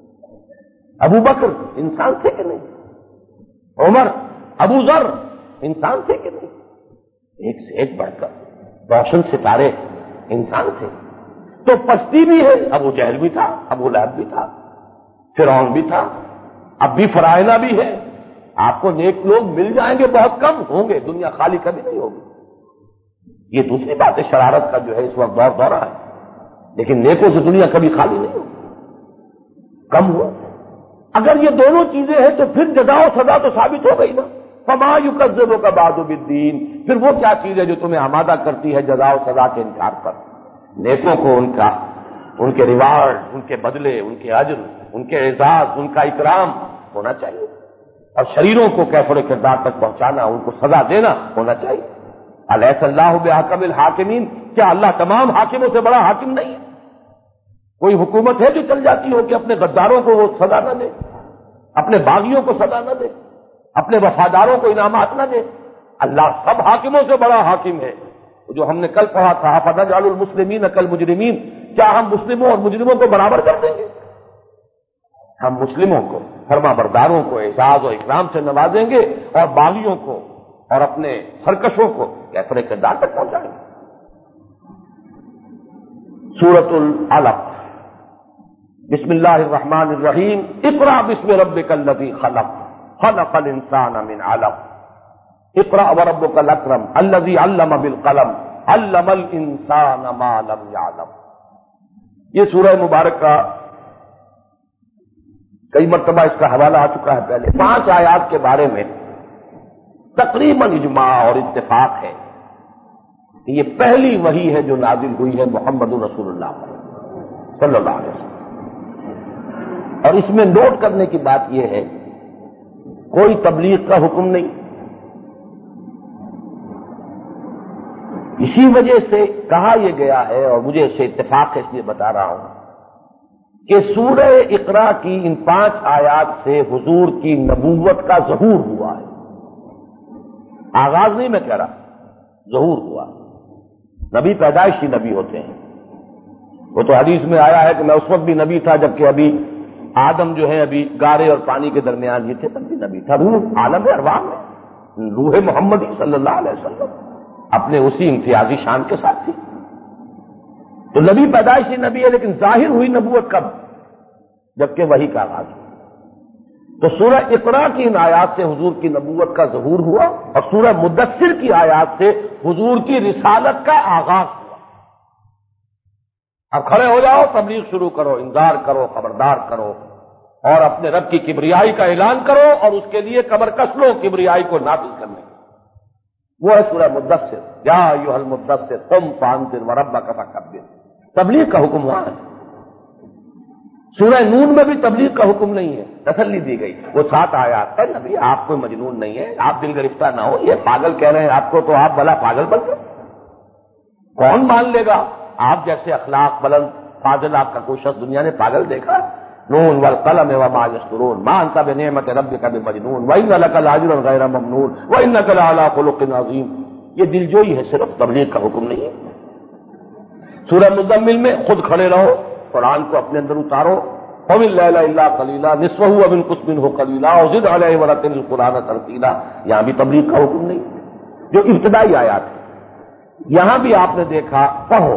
ابو بکر انسان تھے کہ نہیں؟ عمر، ابو ذر انسان تھے کہ نہیں؟ ایک سے ایک بڑھ کر روشن ستارے انسان تھے. تو پستی بھی ہے. ابو جہل بھی تھا، ابو لہب بھی تھا، فرعون بھی تھا، اب بھی فرعونہ بھی ہے. آپ کو نیک لوگ مل جائیں گے، بہت کم ہوں گے، دنیا خالی کبھی نہیں ہوگی. یہ دوسری بات ہے، شرارت کا جو ہے اس وقت دور دورہ ہے، لیکن نیکوں سے دنیا کبھی خالی نہیں ہوگی، کم ہو. اگر یہ دونوں چیزیں ہیں تو پھر جزا و سزا تو ثابت ہو گئی نا. فما یکذبک بعد بالدین. پھر وہ کیا چیز ہے جو تمہیں آمادہ کرتی ہے جزا و سزا کے انکار پر؟ نیکوں کو ان کے ریوارڈ، ان کے بدلے، ان کے اجر، ان کے اعزاز، ان کا اکرام ہونا چاہیے، اور شریروں کو کیفر کردار تک پہنچانا، ان کو سزا دینا ہونا چاہیے. الیس اللہ بحکم الحاکمین. کیا اللہ تمام حاکموں سے بڑا حاکم نہیں ہے؟ کوئی حکومت ہے جو چل جاتی ہو کہ اپنے غداروں کو وہ سزا نہ دے، اپنے باغیوں کو سزا نہ دے، اپنے وفاداروں کو انعامات نہ دے؟ اللہ سب حاکموں سے بڑا حاکم ہے. جو ہم نے کل پڑھا تھا فنجعل المسلمین کالمجرمین. کیا ہم مسلموں اور مجرموں کو برابر کر دیں گے؟ ہم مسلموں کو، فرما برداروں کو اعزاز و اکرام سے نوازیں گے اور باغیوں کو، اور اپنے سرکشوں کو کیفر کردار تک پہنچائیں گے۔ سورۃ العلق، بسم اللہ الرحمن الرحیم، اقرأ بسم ربک الذی خلق خلق الانسان من علق اقرأ وربک الاکرم الذی علم بالقلم علم الانسان ما لم یعلم۔ یہ سورہ مبارکہ کئی مرتبہ اس کا حوالہ آ چکا ہے پہلے۔ 5 آیات کے بارے میں تقریباً اجماع اور اتفاق ہے کہ یہ پہلی وحی ہے جو نازل ہوئی ہے محمد رسول اللہ صلی اللہ علیہ وسلم۔ اور اس میں نوٹ کرنے کی بات یہ ہے، کوئی تبلیغ کا حکم نہیں۔ اسی وجہ سے کہا یہ گیا ہے، اور مجھے اس سے اتفاق ہے اس لیے بتا رہا ہوں کہ سورہ اقرا کی ان 5 آیات سے حضور کی نبوت کا ظہور ہوا ہے۔ آغاز نہیں میں کہہ رہا، ظہور ہوا۔ نبی پیدائشی نبی ہوتے ہیں، وہ تو حدیث میں آیا ہے کہ میں اس وقت بھی نبی تھا جبکہ ابھی آدم جو ہے ابھی گارے اور پانی کے درمیان ہی تھے، تب بھی نبی تھا۔ روح عالم ارواح میں روح محمدی صلی اللہ علیہ وسلم اپنے اسی امتیازی شان کے ساتھ تھی۔ تو نبی پیدائشی نبی ہے، لیکن ظاہر ہوئی نبوت کب؟ جبکہ وحی کا آغاز ہوا۔ تو سورہ اقرا کی ان آیات سے حضور کی نبوت کا ظہور ہوا، اور سورہ مدثر کی آیات سے حضور کی رسالت کا آغاز ہوا۔ اب کھڑے ہو جاؤ، تبلیغ شروع کرو، انذار کرو، خبردار کرو، اور اپنے رب کی کبریائی کا اعلان کرو، اور اس کے لیے کمر کس لو کبریائی کو نافذ کرنے۔ وہ ہے سورہ مدثر، یا ایھا المدثر قم فانذر وربک فکبر۔ تبلیغ کا حکم وہاں ہے۔ سورہ نون میں بھی تبلیغ کا حکم نہیں ہے، تسلی دی گئی۔ وہ 7 آیات ہے، نبی آپ کوئی مجنون نہیں ہے، آپ دل گرفتہ نہ ہو، یہ پاگل کہہ رہے ہیں آپ کو تو آپ بھلا پاگل بن گئے، کون مان لے گا؟ آپ جیسے اخلاق بلند فاضل آپ کا کوئی شخص دنیا نے پاگل دیکھا؟ نون والقلم وما یسطرون ما انت بنعمت ربک بمجنون وان لک لاجرا غیر ممنون وانک لعلی خلق عظیم۔ یہ دلجوئی ہے، صرف تبلیغ کا حکم نہیں ہے۔ سورہ مزمل میں خود کھڑے رہو، قرآن کو اپنے اندر اتارو، قم اللیل الا قلیلا نصفہ او انقص منہ قلیلا او زد علیہ ورتل القرآن ترتیلا۔ یہاں بھی تبلیغ کا حکم نہیں، جو ابتدائی آیات ہے۔ یہاں بھی آپ نے دیکھا پڑھو۔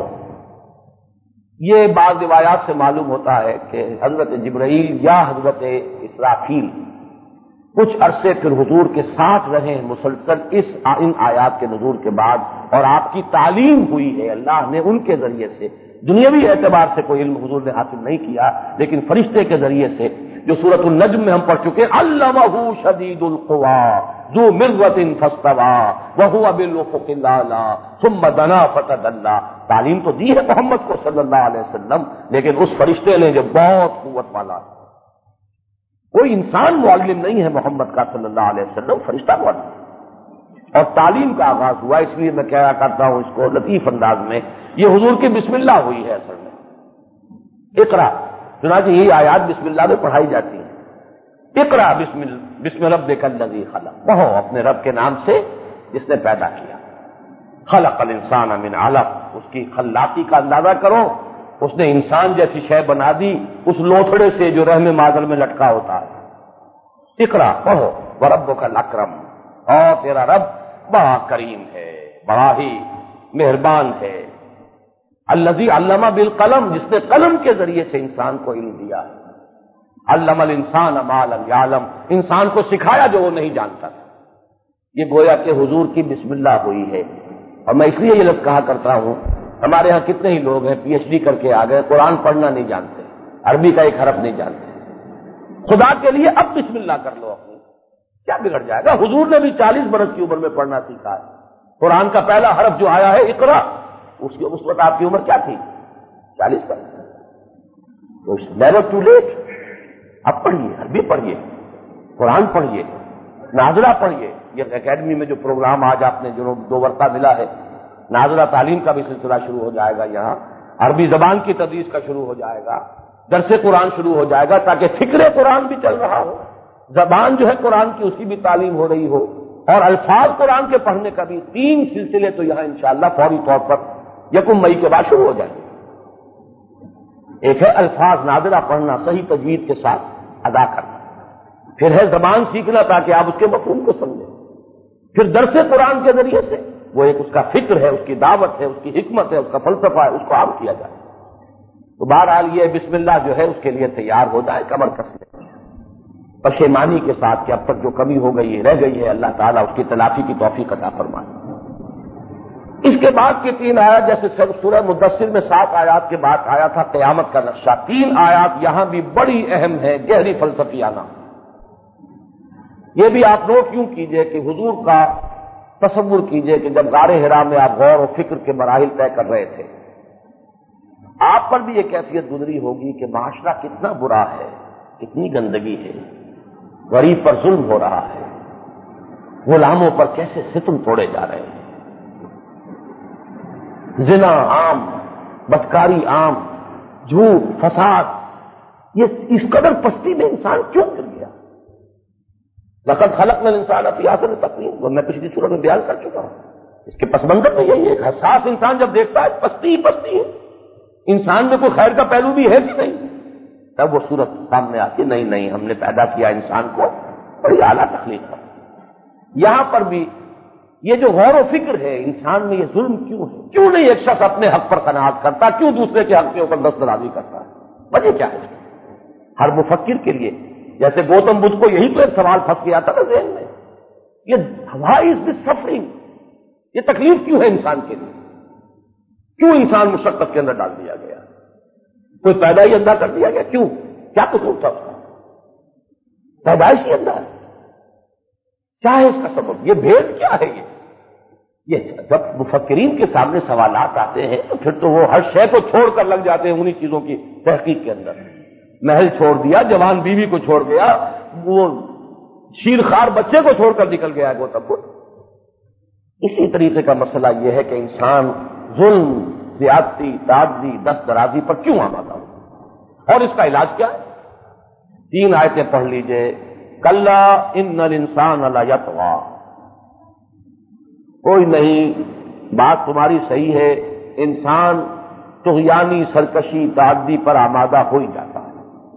یہ بعض روایات سے معلوم ہوتا ہے کہ حضرت جبرائیل یا حضرت اسرافیل کچھ عرصے پھر حضور کے ساتھ رہے ہیں مسلسل ان آیات کے نزول کے بعد، اور آپ کی تعلیم ہوئی ہے، اللہ نے ان کے ذریعے سے، دنیاوی اعتبار سے کوئی علم حضور نے حاصل نہیں کیا، لیکن فرشتے کے ذریعے سے جو سورۃ النجم میں ہم پڑھ چکے، علمہ شدید القویٰ ذو مرۃ فاستویٰ وہو بالافق الاعلیٰ ثم دنا فتدلی۔ تعلیم تو دی ہے محمد کو صلی اللہ علیہ وسلم، لیکن اس فرشتے نے جو بہت قوت والا ہے، کوئی انسان معلم نہیں ہے محمد کا صلی اللہ علیہ وسلم، فرشتہ معلم۔ اور تعلیم کا آغاز ہوا، اس لیے میں کہا کرتا ہوں اس کو لطیف انداز میں، یہ حضور کی بسم اللہ ہوئی ہے اصل میں۔ اقرا، چنانچہ یہی آیات بسم اللہ میں پڑھائی جاتی ہیں۔ اقرا بسم ربک الذی خلق، پڑھو اپنے رب کے نام سے جس نے پیدا کیا۔ خلق الانسان من علق، اس کی خلاقی کا اندازہ کرو، اس نے انسان جیسی شے بنا دی اس لوتھڑے سے جو رحم مادر میں لٹکا ہوتا ہے۔ اقرا، پڑھو، وربک الاکرم، اور تیرا رب بڑا کریم ہے، بڑا ہی مہربان ہے۔ الذی علم بالقلم، جس نے قلم کے ذریعے سے انسان کو علم دیا ہے۔ علم الانسان ما لم یعلم، انسان کو سکھایا جو وہ نہیں جانتا تھا۔ یہ گویا کہ حضور کی بسم اللہ ہوئی ہے۔ اور میں اس لیے یہ لفظ کہا کرتا ہوں، ہمارے ہاں کتنے ہی لوگ ہیں پی ایچ ڈی کر کے آ گئے، قرآن پڑھنا نہیں جانتے، عربی کا ایک حرف نہیں جانتے۔ خدا کے لیے اب بسم اللہ کر لو اپنی، کیا بگڑ جائے گا؟ حضور نے بھی 40 برس کی عمر میں پڑھنا سیکھا ہے۔ قرآن کا پہلا حرف جو آیا ہے اقرا، اس وقت آپ کی عمر کیا تھی؟ 40 برس۔ تو نیور ٹو لیٹ، اب پڑھیے، عربی پڑھیے، قرآن پڑھیے، ناظرہ پڑھیے۔ یہ اکیڈمی میں جو پروگرام آج آپ نے جو 2 ورقہ ملا ہے، ناظرہ تعلیم کا بھی سلسلہ شروع ہو جائے گا، یہاں عربی زبان کی تدریس کا شروع ہو جائے گا، درس قرآن شروع ہو جائے گا، تاکہ فکر قرآن بھی چل رہا ہو، زبان جو ہے قرآن کی اس کی بھی تعلیم ہو رہی ہو، اور الفاظ قرآن کے پڑھنے کا بھی 3 سلسلے تو یہاں انشاءاللہ فوری طور پر 1 مئی کے بعد شروع ہو جائیں گے۔ ایک ہے الفاظ ناظرہ پڑھنا صحیح تجوید کے ساتھ ادا کرنا، پھر ہے زبان سیکھنا تاکہ آپ اس کے مفہوم کو سمجھیں، پھر درس قرآن کے ذریعے سے وہ ایک اس کا فکر ہے، اس کی دعوت ہے، اس کی حکمت ہے، اس کا فلسفہ ہے، اس کو عام کیا جائے۔ تو بہرحال یہ بسم اللہ جو ہے اس کے لیے تیار ہو جائے، کمر کس لے، پشیمانی کے ساتھ کہ اب تک جو کمی ہو گئی ہے، رہ گئی ہے، اللہ تعالیٰ اس کی تلافی کی توفیق عطا فرمائے۔ اس کے بعد کی 3 آیات، جیسے سورہ مدثر میں 7 آیات کے بعد آیا تھا قیامت کا نقشہ، 3 آیات یہاں بھی بڑی اہم ہے، گہری فلسفیانہ۔ یہ بھی آپ نوٹ یوں کیجئے کہ حضور کا تصور کیجئے کہ جب غار حرا میں آپ غور و فکر کے مراحل طے کر رہے تھے، آپ پر بھی یہ کیفیت گزری ہوگی کہ معاشرہ کتنا برا ہے، کتنی گندگی ہے، غریب پر ظلم ہو رہا ہے، غلاموں پر کیسے ستم توڑے جا رہے ہیں، زنا عام، بدکاری عام، جھوٹ، فساد، یہ اس قدر پستی میں انسان کیوں گر گیا؟ لقد خلقنا الانسان فی احسن تقویم، وہ میں پچھلی صورت میں بیان کر چکا ہوں۔ اس کے پس منظر میں یہی ہے کہ حساس انسان جب دیکھتا ہے پستی ہی پستی ہے، انسان میں کوئی خیر کا پہلو بھی ہے کہ نہیں، تب وہ صورت سامنے آتی، نہیں ہم نے پیدا کیا انسان کو بڑی اعلیٰ تخلیق پر۔ یہاں پر بھی یہ جو غور و فکر ہے انسان میں، یہ ظلم کیوں ہے؟ کیوں نہیں ایک شخص اپنے حق پر قناعت کرتا؟ کیوں دوسرے کے حق کے اوپر دستدرازی کرتا ہے؟ وجہ کیا ہے اس کی؟ ہر مفکر کے لیے، جیسے گوتم بدھ کو یہی تو ایک سوال پھنس گیا تھا نا ذہن میں، یہ وائی از دس سفرنگ، یہ تکلیف کیوں ہے انسان کے لیے؟ کیوں انسان مشقت کے اندر ڈال دیا گیا؟ کوئی پیدائشی اندھا کر دیا گیا؟ کیوں؟ کیا قصور تھا اس کا؟ پیدائشی اندھا ہے؟ کیا ہے اس کا سبب؟ یہ بھید کیا ہے؟ یہ جب مفکرین کے سامنے سوالات آتے ہیں تو پھر تو وہ ہر شے کو چھوڑ کر لگ جاتے ہیں انہی چیزوں کی تحقیق کے اندر۔ محل چھوڑ دیا، جوان بیوی کو چھوڑ گیا، وہ شیرخوار بچے کو چھوڑ کر نکل گیا گوتم بدھ۔ اسی طریقے کا مسئلہ یہ ہے کہ انسان ظلم، زیادتی، تعدی، دست درازی پر کیوں آمادہ ہو، اور اس کا علاج کیا ہے؟ 3 آیتیں پڑھ لیجئے۔ کلا ان الانسان لیطغی، کوئی نہیں، بات تمہاری صحیح ہے، انسان طغیانی، سرکشی، تعدی پر آمادہ ہو ہی جاتا ہے۔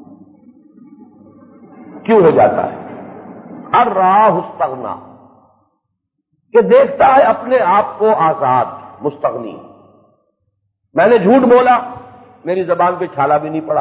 کیوں ہو جاتا ہے؟ ارآہ استغنی، کہ دیکھتا ہے اپنے آپ کو آزاد، مستغنی۔ میں نے جھوٹ بولا، میری زبان پہ چھالا بھی نہیں پڑا،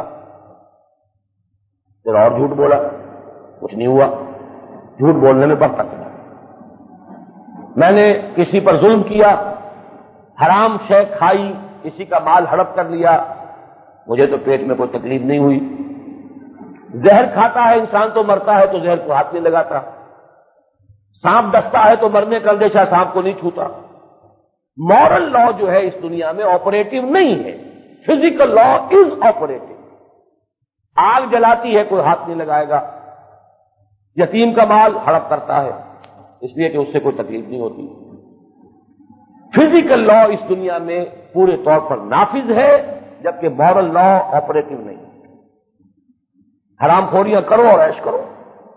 پھر اور جھوٹ بولا، کچھ نہیں ہوا، جھوٹ بولنے میں بڑھتا چلا۔ میں نے کسی پر ظلم کیا، حرام شے کھائی، کسی کا مال ہڑپ کر لیا، مجھے تو پیٹ میں کوئی تکلیف نہیں ہوئی۔ زہر کھاتا ہے انسان تو مرتا ہے تو زہر کو ہاتھ نہیں لگاتا، سانپ ڈستا ہے تو مرنے کا اندیشہ، سانپ کو نہیں چھوتا۔ مورل لا جو ہے اس دنیا میں آپریٹو نہیں ہے، فزیکل لا از آپریٹو۔ آگ جلاتی ہے کوئی ہاتھ نہیں لگائے گا، یتیم کا مال ہڑپ کرتا ہے اس لیے کہ اس سے کوئی تکلیف نہیں ہوتی۔ فزیکل لا اس دنیا میں پورے طور پر نافذ ہے، جبکہ مورل لا آپریٹو نہیں۔ حرام خوریاں کرو اور عیش کرو،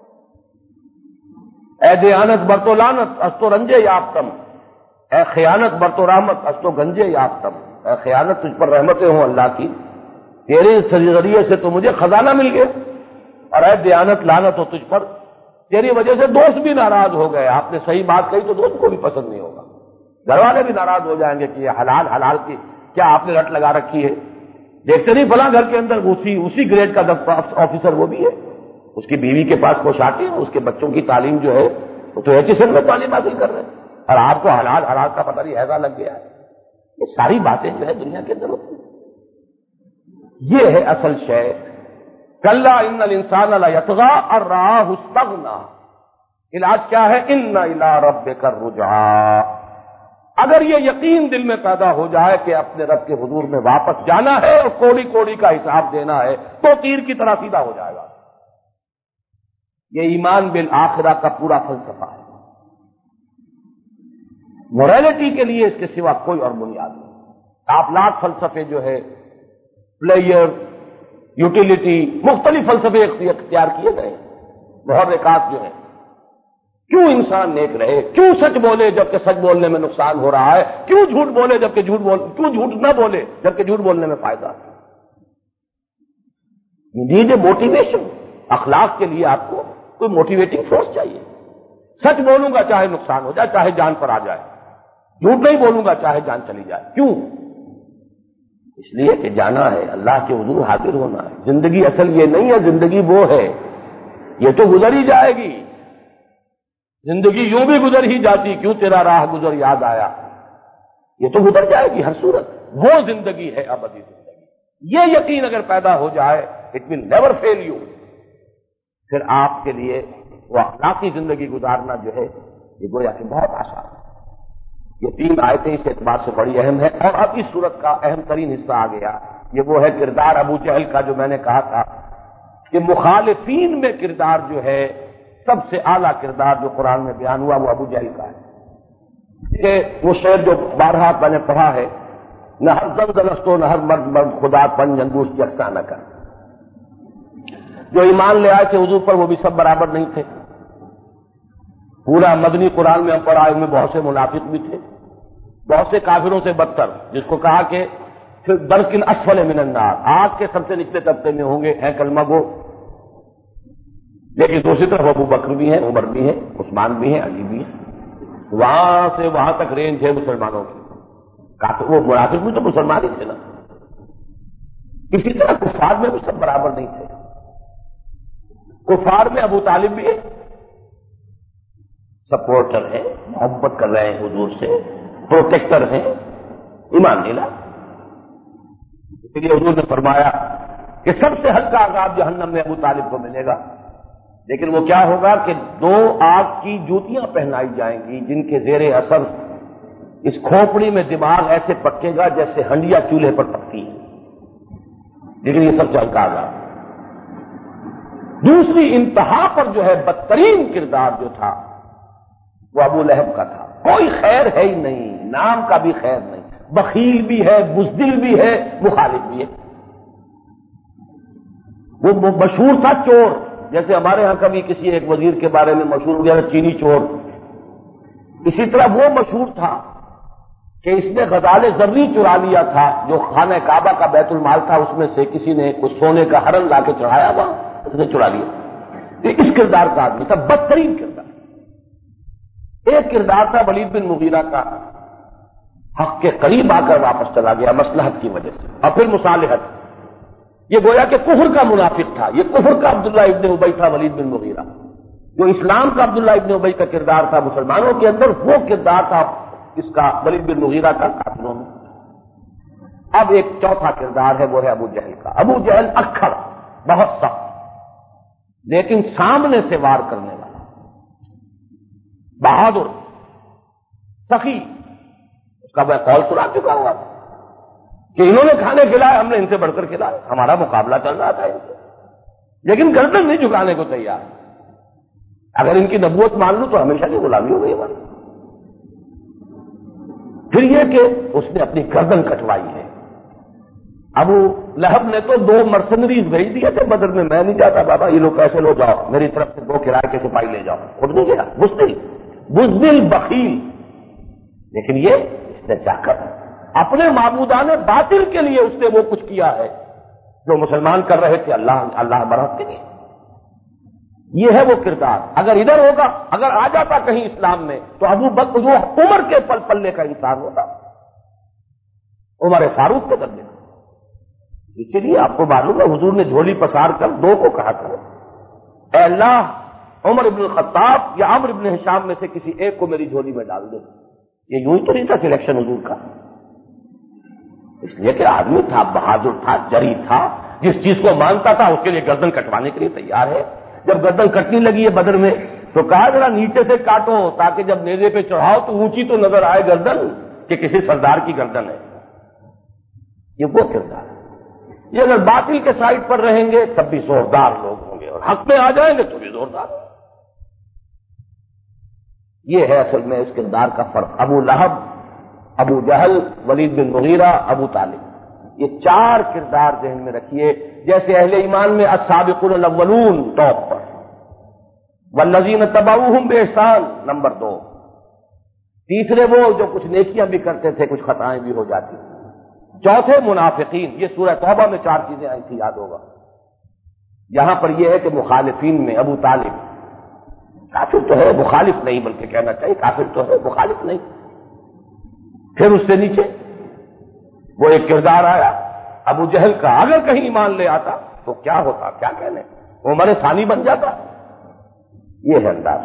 اے دیانت برتو لانت استو رنجے یافتم، اے خیانت برتو رحمت استو گنجے یافتم، اے خیانت تجھ پر رحمتیں ہوں اللہ کی، تیرے ذریعے سے تو مجھے خزانہ مل گیا، اور اے دیانت لعنت ہو تجھ پر، تیری وجہ سے دوست بھی ناراض ہو گئے، آپ نے صحیح بات کہی تو دوست کو بھی پسند نہیں ہوگا، گھر والے بھی ناراض ہو جائیں گے کہ یہ حلال کی کیا آپ نے رٹ لگا رکھی ہے، دیکھتے نہیں فلاں گھر کے اندر اسی گریڈ کا آفیسر وہ بھی ہے، اس کی بیوی کے پاس پوشاکیں ہیں، اس کے بچوں کی تعلیم جو ہے وہ تو ایچ میں تعلیم حاصل کر رہے ہیں، اور آپ کو حلال کا پتہ نہیں ہیضہ لگ گیا ہے۔ یہ ساری باتیں جو ہے دنیا کے اندر ہوتی ہیں، یہ ہے اصل شے۔ کلا ان الانسان لیطغی ان رآہ استغنی، علاج کیا ہے؟ ان الی ربک الرجعی۔ اگر یہ یقین دل میں پیدا ہو جائے کہ اپنے رب کے حضور میں واپس جانا ہے اور کوڑی کوڑی کا حساب دینا ہے تو تیر کی طرح سیدھا ہو جائے گا۔ یہ ایمان بالآخرہ کا پورا فلسفہ ہے، مورالٹی کے لیے اس کے سوا کوئی اور بنیاد نہیں۔ آپ لاکھ فلسفے جو ہے، پلیئر، یوٹیلیٹی، مختلف فلسفے اختیار کیے گئے، محرکات جو ہیں، کیوں انسان نیک رہے، کیوں سچ بولے جبکہ سچ بولنے میں نقصان ہو رہا ہے، کیوں جھوٹ بولے جبکہ کیوں جھوٹ نہ بولے جبکہ جھوٹ بولنے میں فائدہ ہے۔ نیڈ اے موٹیویشن، اخلاق کے لیے آپ کو کوئی موٹیویٹنگ فورس چاہیے۔ سچ بولوں گا چاہے نقصان ہو جائے، چاہے جان پر آ جائے، جھوٹ نہیں بولوں گا چاہے جان چلی جائے۔ کیوں؟ اس لیے کہ جانا ہے، اللہ کے حضور حاضر ہونا ہے۔ زندگی اصل یہ نہیں ہے، زندگی وہ ہے، یہ تو گزر ہی جائے گی۔ زندگی یوں بھی گزر ہی جاتی، کیوں تیرا راہ گزر یاد آیا، یہ تو گزر جائے گی ہر صورت۔ وہ زندگی ہے ابدی زندگی، یہ یقین اگر پیدا ہو جائے it will never fail you, پھر آپ کے لیے وہ اخلاقی زندگی گزارنا جو ہے یہ گویا کہ بہت آسان ہے۔ یہ 3 آیتیں اس اعتبار سے بڑی اہم ہے۔ اور اب اس صورت کا اہم ترین حصہ آ گیا، یہ وہ ہے کردار ابو جہل کا، جو میں نے کہا تھا کہ مخالفین میں کردار جو ہے سب سے اعلیٰ کردار جو قرآن میں بیان ہوا وہ ابو جہل کا ہے۔ کہ وہ شعر جو بارہا میں نے پڑھا ہے، نہ ہر زن زنستو نہ ہر مرد مرد خدا پن جنگوش یکساں نہ کر، جو ایمان لے آئے تھے حضور پر وہ بھی سب برابر نہیں تھے۔ پورا مدنی قرآن میں ہم پڑھا، ان میں بہت سے منافق بھی تھے، بہت سے کافروں سے بدتر، جس کو کہا کہ پھر درکن اسفل من النار، آگ کے سب سے نچلے طبقے میں ہوں گے، ہیں کلمہ گو۔ لیکن دوسری طرف ابو بکر بھی ہیں، عمر بھی ہیں، عثمان بھی ہیں، علی بھی ہیں، وہاں سے وہاں تک رینج ہے مسلمانوں کی۔ کافر وہ منافق بھی تو مسلمان ہی تھے نا۔ اسی طرح کفار میں بھی سب برابر نہیں تھے۔ کفار میں ابو طالب بھی ہے، سپورٹر ہیں، محبت کر رہے ہیں حضور سے، پروٹیکٹر ہیں، ایمان نہیں لا۔ اس لیے حضور نے فرمایا کہ سب سے ہلکا عذاب جہنم میں ابو طالب کو ملے گا، لیکن وہ کیا ہوگا کہ 2 آگ کی جوتیاں پہنائی جائیں گی جن کے زیر اثر اس کھوپڑی میں دماغ ایسے پکے گا جیسے ہنڈیا چولہے پر پکتی ہے، لیکن یہ سب سے ہلکا عذاب۔ دوسری انتہا پر جو ہے بدترین کردار جو تھا وہ ابو لہب کا تھا۔ کوئی خیر ہے ہی نہیں، نام کا بھی خیر نہیں، بخیل بھی ہے، بزدل بھی ہے، مخالف بھی ہے۔ وہ مشہور تھا چور، جیسے ہمارے ہاں کبھی کسی ایک وزیر کے بارے میں مشہور ہو گیا چینی چور، اسی طرح وہ مشہور تھا کہ اس نے غزال زرعی چرا لیا تھا جو خانہ کعبہ کا بیت المال تھا، اس میں سے کسی نے کچھ سونے کا ہرن لا کے چڑھایا ہوا، اس نے چرا لیا۔ یہ اس کردار کا آدمی تھا، بدترین کردار۔ ایک کردار تھا ولید بن مغیرہ کا، حق کے قریب آ کر واپس چلا گیا مصلحت کی وجہ سے، اور پھر مصالحت۔ یہ گویا کہ کفر کا منافق تھا، یہ کفر کا عبداللہ ابن ابی تھا ولید بن مغیرہ، جو اسلام کا عبداللہ ابن ابی کا کردار تھا مسلمانوں کے اندر، وہ کردار تھا اس کا ولید بن مغیرہ کا کافروں میں۔ اب ایک چوتھا کردار ہے، وہ ہے ابو جہل کا۔ ابو جہل اکھڑ، بہت سخت، لیکن سامنے سے وار کرنے والا، بہادر، سخی۔ اس کا میں قول سنا چکا ہوا کہ انہوں نے کھانے کھلائے، ہم نے ان سے بڑھ کر کھلائے، ہمارا مقابلہ چل رہا تھا ان سے، لیکن گردن نہیں جھکانے کو تیار۔ اگر ان کی نبوت مان لوں تو ہمیشہ کی غلامی ہو گئی ہماری۔ پھر یہ کہ اس نے اپنی گردن کٹوائی ہے۔ ابو لہب نے تو 2 مرسنریز بھیج دیے تھے بدر میں، میں نہیں جاتا بابا، یہ لوگ پیسے لو جاؤ، میری طرف سے 2 کرائے کے سپاہی لے جاؤ، خود نہیں گیا، بزدل بخیل۔ لیکن یہ اس نے جا کر اپنے معبودان باطل کے لیے اس نے وہ کچھ کیا ہے جو مسلمان کر رہے تھے اللہ برحق کے لیے۔ یہ ہے وہ کردار۔ اگر ادھر ہوگا، اگر آ جاتا کہیں اسلام میں تو ابو بکر وہ عمر کے پلے کا انسان ہوتا، عمر فاروق کے درجے کا۔ اسی لیے آپ کو معلوم ہے حضور نے جھولی پسار کر 2 کو کہا تھا، اے اللہ عمر ابن الخطاب یا عمرو ابن ہشام میں سے کسی ایک کو میری جھولی میں ڈال دے۔ یہ یوں ہی تو نہیں تھا سلیکشن حضور کا، اس لیے کہ آدمی تھا، بہادر تھا، جری تھا، جس چیز کو مانتا تھا اس کے لیے گردن کٹوانے کے لیے تیار ہے۔ جب گردن کٹنے لگی ہے بدر میں تو کہا ذرا نیچے سے کاٹو تاکہ جب نیزے پہ چڑھاؤ تو اونچی تو نظر آئے گردن کہ کسی سردار کی گردن ہے۔ یہ وہ کردار ہے۔ یہ اگر باطل کے سائڈ پر رہیں گے تب بھی زوردار لوگ ہوں گے، اور حق میں آ جائیں گے تو بھی زوردار۔ یہ ہے اصل میں اس کردار کا فرق۔ ابو لہب، ابو جہل، ولید بن مغیرہ، ابو طالب، یہ 4 کردار ذہن میں رکھیے۔ جیسے اہل ایمان میں السابقون الاولون ٹاپ پر، والذین تبعوہم بإحسان نمبر 2، تیسرے وہ جو کچھ نیکیاں بھی کرتے تھے، کچھ خطائیں بھی ہو جاتی تھیں، چوتھے منافقین۔ یہ سورہ توبہ میں 4 چیزیں آئی تھی، یاد ہوگا۔ یہاں پر یہ ہے کہ مخالفین میں ابو طالب، کافر تو ہے، مخالف نہیں بلکہ کہنا چاہیے کافر تو ہے، مخالف نہیں۔ پھر اس سے نیچے وہ ایک کردار آیا ابو جہل کا، اگر کہیں ایمان لے آتا تو کیا ہوتا، کیا کہنے، عمر ثانی بن جاتا۔ یہ ہے انداز۔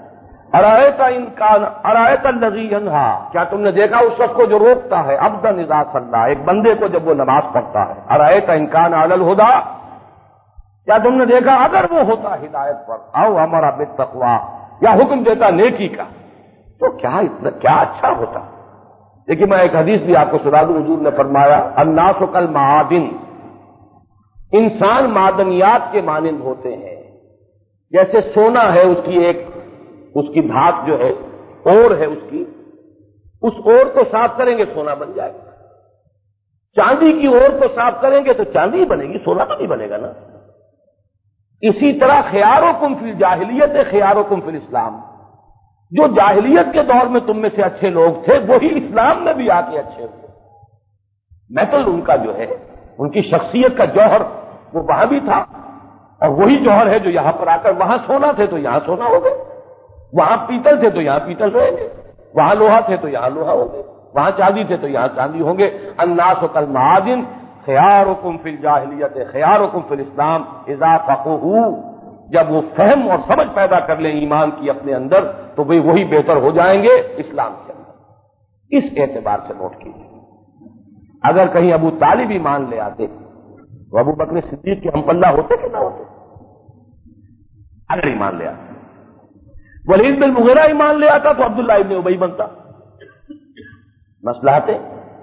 ارایت الذی ینہا، کیا تم نے دیکھا اس شخص کو جو روکتا ہے، عبدا اذا صلی، ایک بندے کو جب وہ نماز پڑھتا ہے، ارایت ان کان علی الہدی، کیا تم نے دیکھا اگر وہ ہوتا ہدایت پر، او امر بالتقوی، یا حکم دیتا نیکی کا، تو کیا اچھا ہوتا۔ دیکھیے میں ایک حدیث بھی آپ کو سنا دوں، حضور نے فرمایا الناس کالمعادن، انسان معدنیات کے مانند ہوتے ہیں، جیسے سونا ہے اس کی دھات جو ہے، اور ہے اس اور کو صاف کریں گے سونا بن جائے گا، چاندی کی اور کو صاف کریں گے تو چاندی بنے گی، سونا تو نہیں بنے گا نا۔ اسی طرح خیارکم فی الجاہلیت خیارکم فی الاسلام، جو جاہلیت کے دور میں تم میں سے اچھے لوگ تھے وہی اسلام میں بھی آ کے اچھے ہوئے۔ میٹل ان کا جو ہے، ان کی شخصیت کا جوہر وہ وہاں بھی تھا، اور وہی جوہر ہے جو یہاں پر آ کر، وہاں سونا تھے تو یہاں سونا ہو گئے، وہاں پیتل تھے تو یہاں پیتل رہیں گے، وہاں لوہا تھے تو یہاں لوہا ہوں گے، وہاں چاندی تھے تو یہاں چاندی ہوں گے۔ الناس کالمعادن خیارکم فی الجاہلیت خیارکم فی الاسلام اذا فقہوا، جب وہ فہم اور سمجھ پیدا کر لیں ایمان کی اپنے اندر تو وہی بہتر ہو جائیں گے اسلام کے اندر۔ اس اعتبار سے نوٹ کیجیے، اگر کہیں ابو طالب ایمان لے آتے تو ابو بکر صدیق کے ہم پلہ ہوتے کہ نہ ہوتے؟ اگر ایمان لے آتے، ولید بن مغیرہ ایمان لے آتا تو عبداللہ ابن ابی بنتا، مصلحتیں۔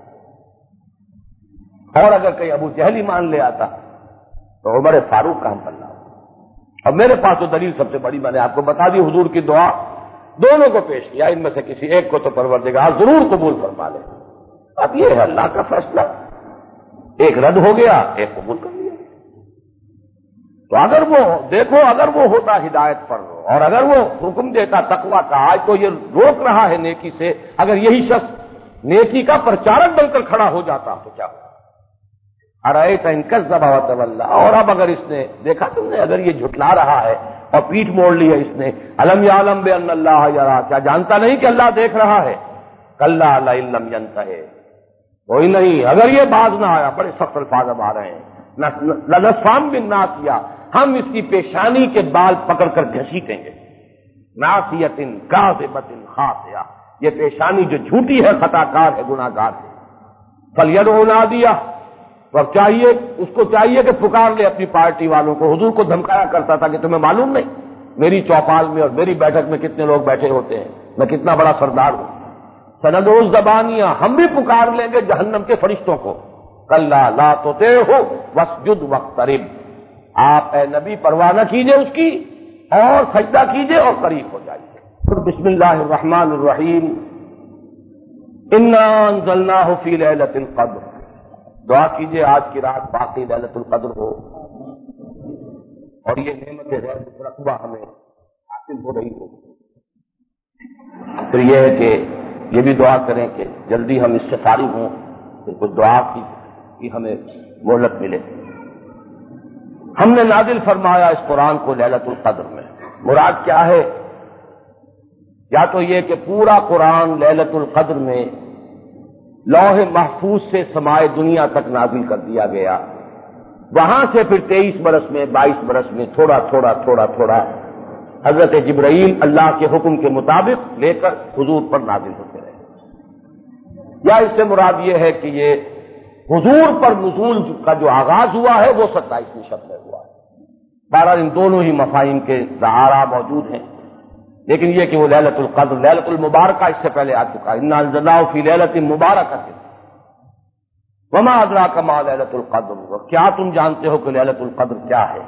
اور اگر کہیں ابو جہل ایمان لے آتا تو عمر فاروق کا ہم پلہ ہوتا۔ اور میرے پاس تو دلیل سب سے بڑی میں نے آپ کو بتا دی، حضور کی دعا، دونوں کو پیش کیا، ان میں سے کسی ایک کو تو پروردگار ضرور قبول فرما لے۔ اب یہ ہے اللہ کا فیصلہ، ایک رد ہو گیا، ایک قبول کر لیا۔ تو اگر وہ دیکھو، اگر وہ ہوتا ہدایت پر اور اگر وہ حکم دیتا تقویٰ کا، آج تو یہ روک رہا ہے نیکی سے، اگر یہی شخص نیکی کا پرچارک بن کر کھڑا ہو جاتا تو کیا ہوتا؟ ارایت ان کذب وتولی، اور اب اگر اس نے دیکھا تم نے، اگر یہ جھٹلا رہا ہے اور پیٹھ موڑ لی ہے اس نے، الم یعلم بان اللہ یرا، کیا جانتا نہیں کہ اللہ دیکھ رہا ہے؟ کلا لئن لم ینتہ، کوئی نہیں اگر یہ باز نہ آیا، بڑے سخت الفاظ اب آ رہے ہیں، لنصفام بالناصیہ، ہم اس کی پیشانی کے بال پکڑ کر گھسیٹیں گے، ناصیۃ کاذبۃ خاطئہ، یہ پیشانی جو جھوٹی ہے، خطا کار ہے، گناہ گار ہے۔ فلیدع نادیہ، تو اب چاہیے اس کو چاہیے کہ پکار لے اپنی پارٹی والوں کو۔ حضور کو دھمکایا کرتا تھا کہ تمہیں معلوم نہیں میری چوپال میں اور میری بیٹھک میں کتنے لوگ بیٹھے ہوتے ہیں، میں کتنا بڑا سردار ہوں۔ سندعو الزبانیہ، ہم بھی پکار لیں گے جہنم کے فرشتوں کو۔ کلا لا تطعہ واسجد واقترب، آپ اے نبی پرواہ نہ کیجئے اس کی، اور سجدہ کیجئے اور قریب ہو جائیے۔ بسم اللہ الرحمن الرحیم، انا انزلناہ فی لیلۃ القدر، دعا کیجئے آج کی رات باقی لیلۃ القدر ہو اور یہ نعمت غیب رقبہ ہمیں حاصل ہو رہی ہو۔ پھر یہ ہے کہ یہ بھی دعا کریں کہ جلدی ہم اس سے فارغ ہوں، پھر کچھ دعا کی ہمیں مہلت ملے۔ ہم نے نازل فرمایا اس قرآن کو لیلۃ القدر میں، مراد کیا ہے؟ یا تو یہ کہ پورا قرآن لیلۃ القدر میں لوح محفوظ سے سمائے دنیا تک نازل کر دیا گیا، وہاں سے پھر 23 برس میں 22 برس میں تھوڑا تھوڑا تھوڑا تھوڑا حضرت جبرائیل اللہ کے حکم کے مطابق لے کر حضور پر نازل ہوتے رہے۔ یا اس سے مراد یہ ہے کہ یہ حضور پر نزول کا جو آغاز ہوا ہے وہ 27ویں شب میں ہوا ہے۔ بہرحال ان دونوں ہی مفاہیم کے دعارہ موجود ہیں، لیکن یہ کہ وہ لیلۃ القدر، لیلۃ المبارکہ اس سے پہلے آ چکا، انا انزلناہ فی لیلۃ مبارکۃ، وما ادراک ما لیلۃ القدر، اور کیا تم جانتے ہو کہ لیلۃ القدر کیا ہے؟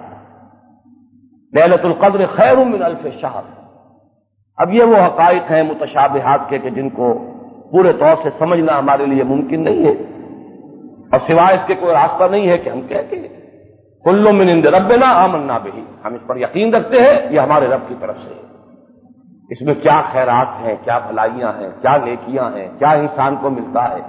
لیلۃ القدر خیر من الف شہر۔ اب یہ وہ حقائق ہیں متشابہات کے کہ جن کو پورے طور سے سمجھنا ہمارے لیے ممکن نہیں ہے، اور سوائے اس کے کوئی راستہ نہیں ہے کہ ہم کہیں کہ کل من عند ربنا آمنا بہ، ہم اس پر یقین رکھتے ہیں یہ ہمارے رب کی طرف سے ہے۔ اس میں کیا خیرات ہیں، کیا بھلائیاں ہیں، کیا نیکیاں ہیں، کیا انسان کو ملتا ہے۔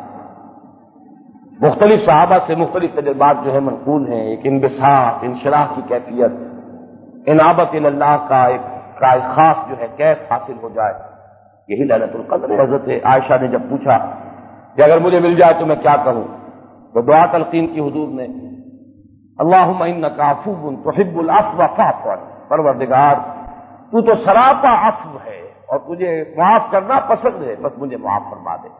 مختلف صحابہ سے مختلف تجربات جو ہے منقول ہیں، ایک انبساط، انشراح کی کیفیت، انابت اللہ کا ایک کا ایک خاص جو ہے کیف حاصل ہو جائے، یہی لیلۃ القدر ہے۔ حضرت عائشہ نے جب پوچھا کہ اگر مجھے مل جائے تو میں کیا کروں، تو دعا تلقین کی حضور نے، اللہم انک عفو تحب العفو فاعف عنی، پروردگار تو تو سراپا عفو ہے اور تجھے معاف کرنا پسند ہے، بس مجھے معاف فرما دے۔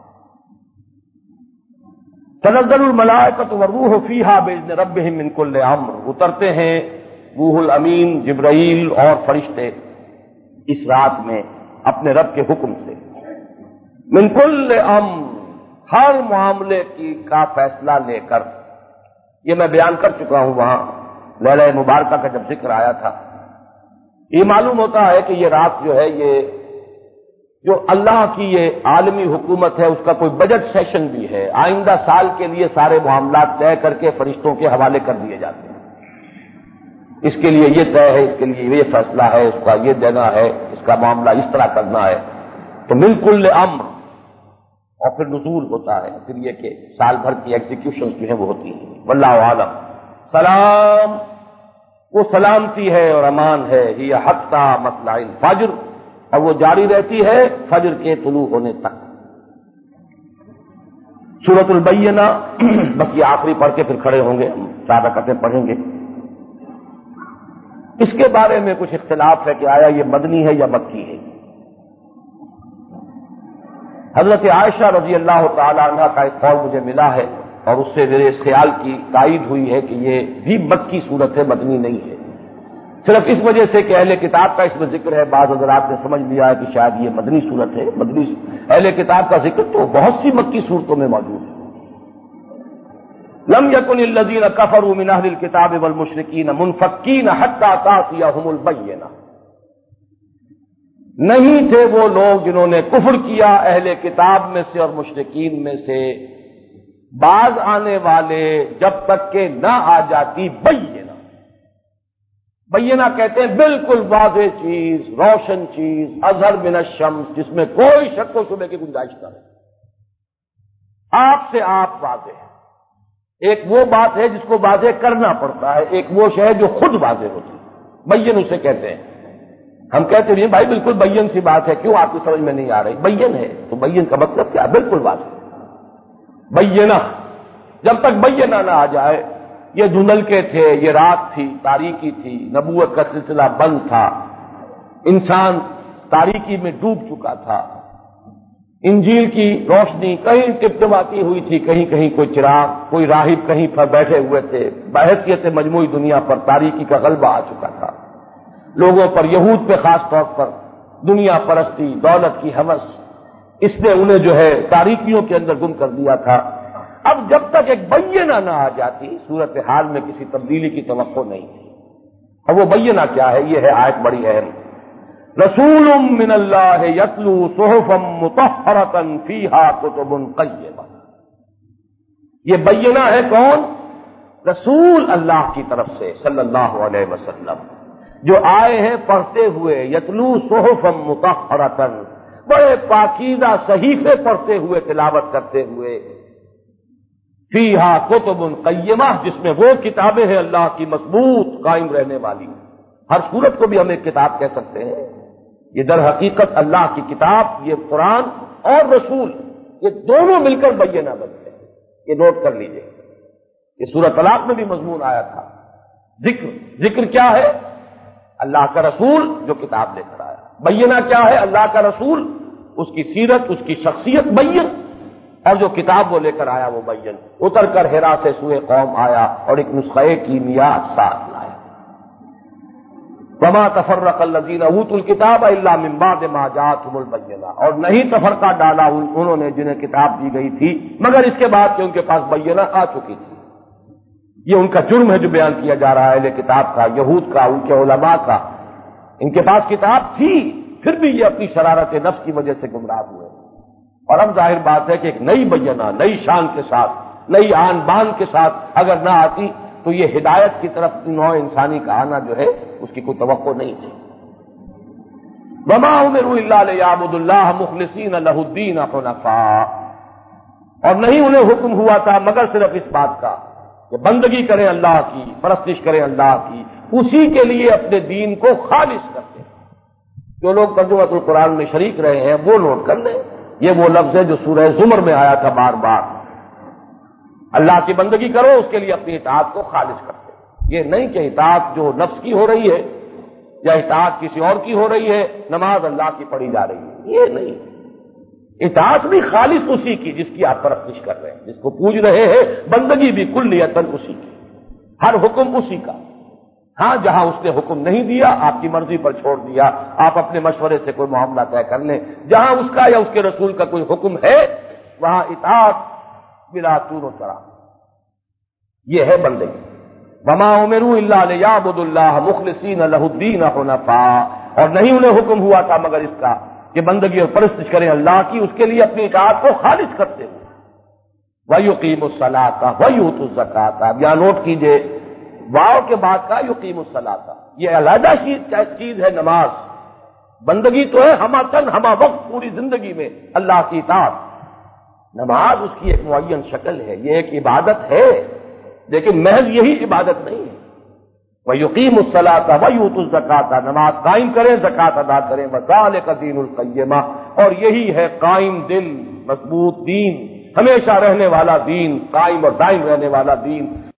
تنزل الملائکۃ والروح فیہا باذن ربہم من کل امر، اترتے ہیں روح الامین جبرائیل اور فرشتے اس رات میں اپنے رب کے حکم سے، من کل امر، ہر معاملے کا فیصلہ لے کر۔ یہ میں بیان کر چکا ہوں وہاں لیلہ مبارکہ کا جب ذکر آیا تھا۔ یہ معلوم ہوتا ہے کہ یہ رات جو ہے، یہ جو اللہ کی یہ عالمی حکومت ہے، اس کا کوئی بجٹ سیشن بھی ہے، آئندہ سال کے لیے سارے معاملات طے کر کے فرشتوں کے حوالے کر دیے جاتے ہیں۔ اس کے لیے یہ طے ہے، اس کے لیے یہ فیصلہ ہے، اس کا یہ دینا ہے، اس کا معاملہ اس طرح کرنا ہے، تو من کل امر، اور پھر نزول ہوتا ہے، پھر یہ کہ سال بھر کی ایگزیکیوشنز جو ہیں وہ ہوتی ہیں۔ واللہ عالم۔ سلام، وہ سلامتی ہے اور امان ہے، یہ حتی مطلع الفجر، اور وہ جاری رہتی ہے فجر کے طلوع ہونے تک۔ سورۃ البینہ، بس یہ آخری پڑھ کے پھر کھڑے ہوں گے، ہم 4 رکعتیں پڑھیں گے۔ اس کے بارے میں کچھ اختلاف ہے کہ آیا یہ مدنی ہے یا مکی ہے۔ حضرت عائشہ رضی اللہ تعالی عنہ کا ایک قول مجھے ملا ہے، اور اس سے میرے اس خیال کی تائید ہوئی ہے کہ یہ بھی مکی صورت ہے، مدنی نہیں ہے، صرف اس وجہ سے کہ اہل کتاب کا اس میں ذکر ہے، بعض حضرات نے سمجھ لیا ہے کہ شاید یہ مدنی صورت ہے۔ مدنی اہل کتاب کا ذکر تو بہت سی مکی صورتوں میں موجود ہے۔ لم یکن الذین کفروا من اہل الکتاب والمشرکین منفکین حتی تأتیہم البینہ، نہیں تھے وہ لوگ جنہوں نے کفر کیا اہل کتاب میں سے اور مشرکین میں سے، باز آنے والے جب تک کہ نہ آ جاتی بینہ۔ بینہ کہتے ہیں بالکل واضح چیز، روشن چیز، اظہر من الشمس، جس میں کوئی شک و شبہ کی گنجائش نہ ہو، آپ سے آپ واضح ہے۔ ایک وہ بات ہے جس کو واضح کرنا پڑتا ہے، ایک وہ شے جو خود واضح ہوتی ہے، بین اسے کہتے ہیں۔ ہم کہتے ہیں بھائی بالکل بین سی بات ہے، کیوں آپ کی سمجھ میں نہیں آ رہی؟ بین ہے تو بین کا مطلب کیا؟ بالکل واضح۔ بینہ، جب تک بینہ نہ آ جائے، یہ دھندل کے تھے، یہ رات تھی، تاریکی تھی، نبوت کا سلسلہ بند تھا، انسان تاریکی میں ڈوب چکا تھا، انجیل کی روشنی کہیں ٹپٹماتی ہوئی تھی، کہیں کہیں کوئی چراغ، کوئی راہب کہیں پر بیٹھے ہوئے تھے، بحیثیت مجموعی دنیا پر تاریکی کا غلبہ آ چکا تھا، لوگوں پر، یہود پہ خاص طور پر دنیا پرستی، دولت کی ہوس، اس نے انہیں جو ہے تاریکیوں کے اندر گم کر دیا تھا۔ اب جب تک ایک بینہ نہ آ جاتی، صورتحال میں کسی تبدیلی کی توقع نہیں تھی۔ اور وہ بینہ کیا ہے؟ یہ ہے آیت بڑی اہم، رسول من اللہ یتلو صحفا مطہرۃ فیہا کتب قیمہ۔ یہ بینہ ہے کون؟ رسول اللہ کی طرف سے صلی اللہ علیہ وسلم، جو آئے ہیں پڑھتے ہوئے، یتلو صحفا مطہرۃ، بڑے پاکیزہ صحیفے پڑھتے ہوئے، تلاوت کرتے ہوئے، فیہا کتب قیمہ، جس میں وہ کتابیں ہیں اللہ کی مضبوط قائم رہنے والی۔ ہر صورت کو بھی ہم ایک کتاب کہہ سکتے ہیں، یہ در حقیقت اللہ کی کتاب، یہ قرآن اور رسول، یہ دونوں مل کر بینہ بنتے ہیں، یہ نوٹ کر لیجئے۔ یہ سورہ طلاق میں بھی مضمون آیا تھا، ذکر کیا ہے؟ اللہ کا رسول جو کتاب لے کر آیا۔ بینہ کیا ہے؟ اللہ کا رسول، اس کی سیرت، اس کی شخصیت بین، اور جو کتاب وہ لے کر آیا وہ بین۔ اتر کر حرا سے سوئے قوم آیا اور ایک نسخہ کیمیا ساتھ لایا۔ وما تفرق الذین اوتوا الکتاب الا من بعد ما جاءتهم البینہ، اور نہیں تفرقہ ڈالا انہوں نے جنہیں کتاب دی گئی تھی مگر اس کے بعد کہ ان کے پاس بینہ آ چکی تھی۔ یہ ان کا جرم ہے جو بیان کیا جا رہا ہے اہل کتاب کا، یہود کا، ان کے علماء کا۔ ان کے پاس کتاب تھی، پھر بھی یہ اپنی شرارت نفس کی وجہ سے گمراہ ہوئے۔ اور اب ظاہر بات ہے کہ ایک نئی بینہ، نئی شان کے ساتھ، نئی آن بان کے ساتھ اگر نہ آتی تو یہ ہدایت کی طرف نوع انسانی کا آنا جو ہے اس کی کوئی توقع نہیں تھی۔ وما امروا الا لیعبدوا اللہ مخلصین لہ الدین حنفاء، اور نہیں انہیں حکم ہوا تھا مگر صرف اس بات کا کہ بندگی کریں اللہ کی، پرستش کریں اللہ کی، اسی کے لیے اپنے دین کو خالص کرتے ہیں۔ جو لوگ ترجمۃ القرآن میں شریک رہے ہیں وہ نوٹ کر لیں، یہ وہ لفظ ہے جو سورہ زمر میں آیا تھا بار بار، اللہ کی بندگی کرو، اس کے لیے اپنی اطاعت کو خالص کرتے، یہ نہیں کہ اطاعت جو نفس کی ہو رہی ہے یا اطاعت کسی اور کی ہو رہی ہے، نماز اللہ کی پڑھی جا رہی ہے، یہ نہیں، اطاعت بھی خالص اسی کی جس کی آپ پرستش کر رہے ہیں، جس کو پوج رہے ہیں، بندگی بھی کلیتاً اسی کی، ہر حکم اسی کا، ہاں جہاں اس نے حکم نہیں دیا آپ کی مرضی پر چھوڑ دیا، آپ اپنے مشورے سے کوئی معاملہ طے کر لیں، جہاں اس کا یا اس کے رسول کا کوئی حکم ہے وہاں اطاعت بلا طول و چرا، یہ ہے بندگی۔ وما امروا الا ليعبدوا الله مخلصين له الدين حنفاء، اور نہیں انہیں حکم ہوا تھا مگر اس کا کہ بندگی اور پرستش کریں اللہ کی، اس کے لیے اپنی اطاعت کو خالص کرتے ہوئے، وَيُقِيمُوا الصَّلَاةَ وَيُؤْتُوا الزَّكَاةَ، اب یہاں نوٹ کیجئے واو کے بعد کا یقیم الصلاۃ، یہ علیحدہ چیز ہے نماز، بندگی تو ہے ہمہ وقت پوری زندگی میں اللہ کی اطاعت، نماز اس کی ایک معین شکل ہے، یہ ایک عبادت ہے لیکن محض یہی عبادت نہیں ہے۔ وَيُقِيمُوا الصَّلَاةَ وَيُؤْتُوا الزَّكَاةَ، نماز قائم کریں، زکات ادا کریں، وَذَلِكَ دِينُ الْقَيِّمَةِ، اور یہی ہے قائم دل مضبوط دین، ہمیشہ رہنے والا دین، قائم اور دائم رہنے والا دین۔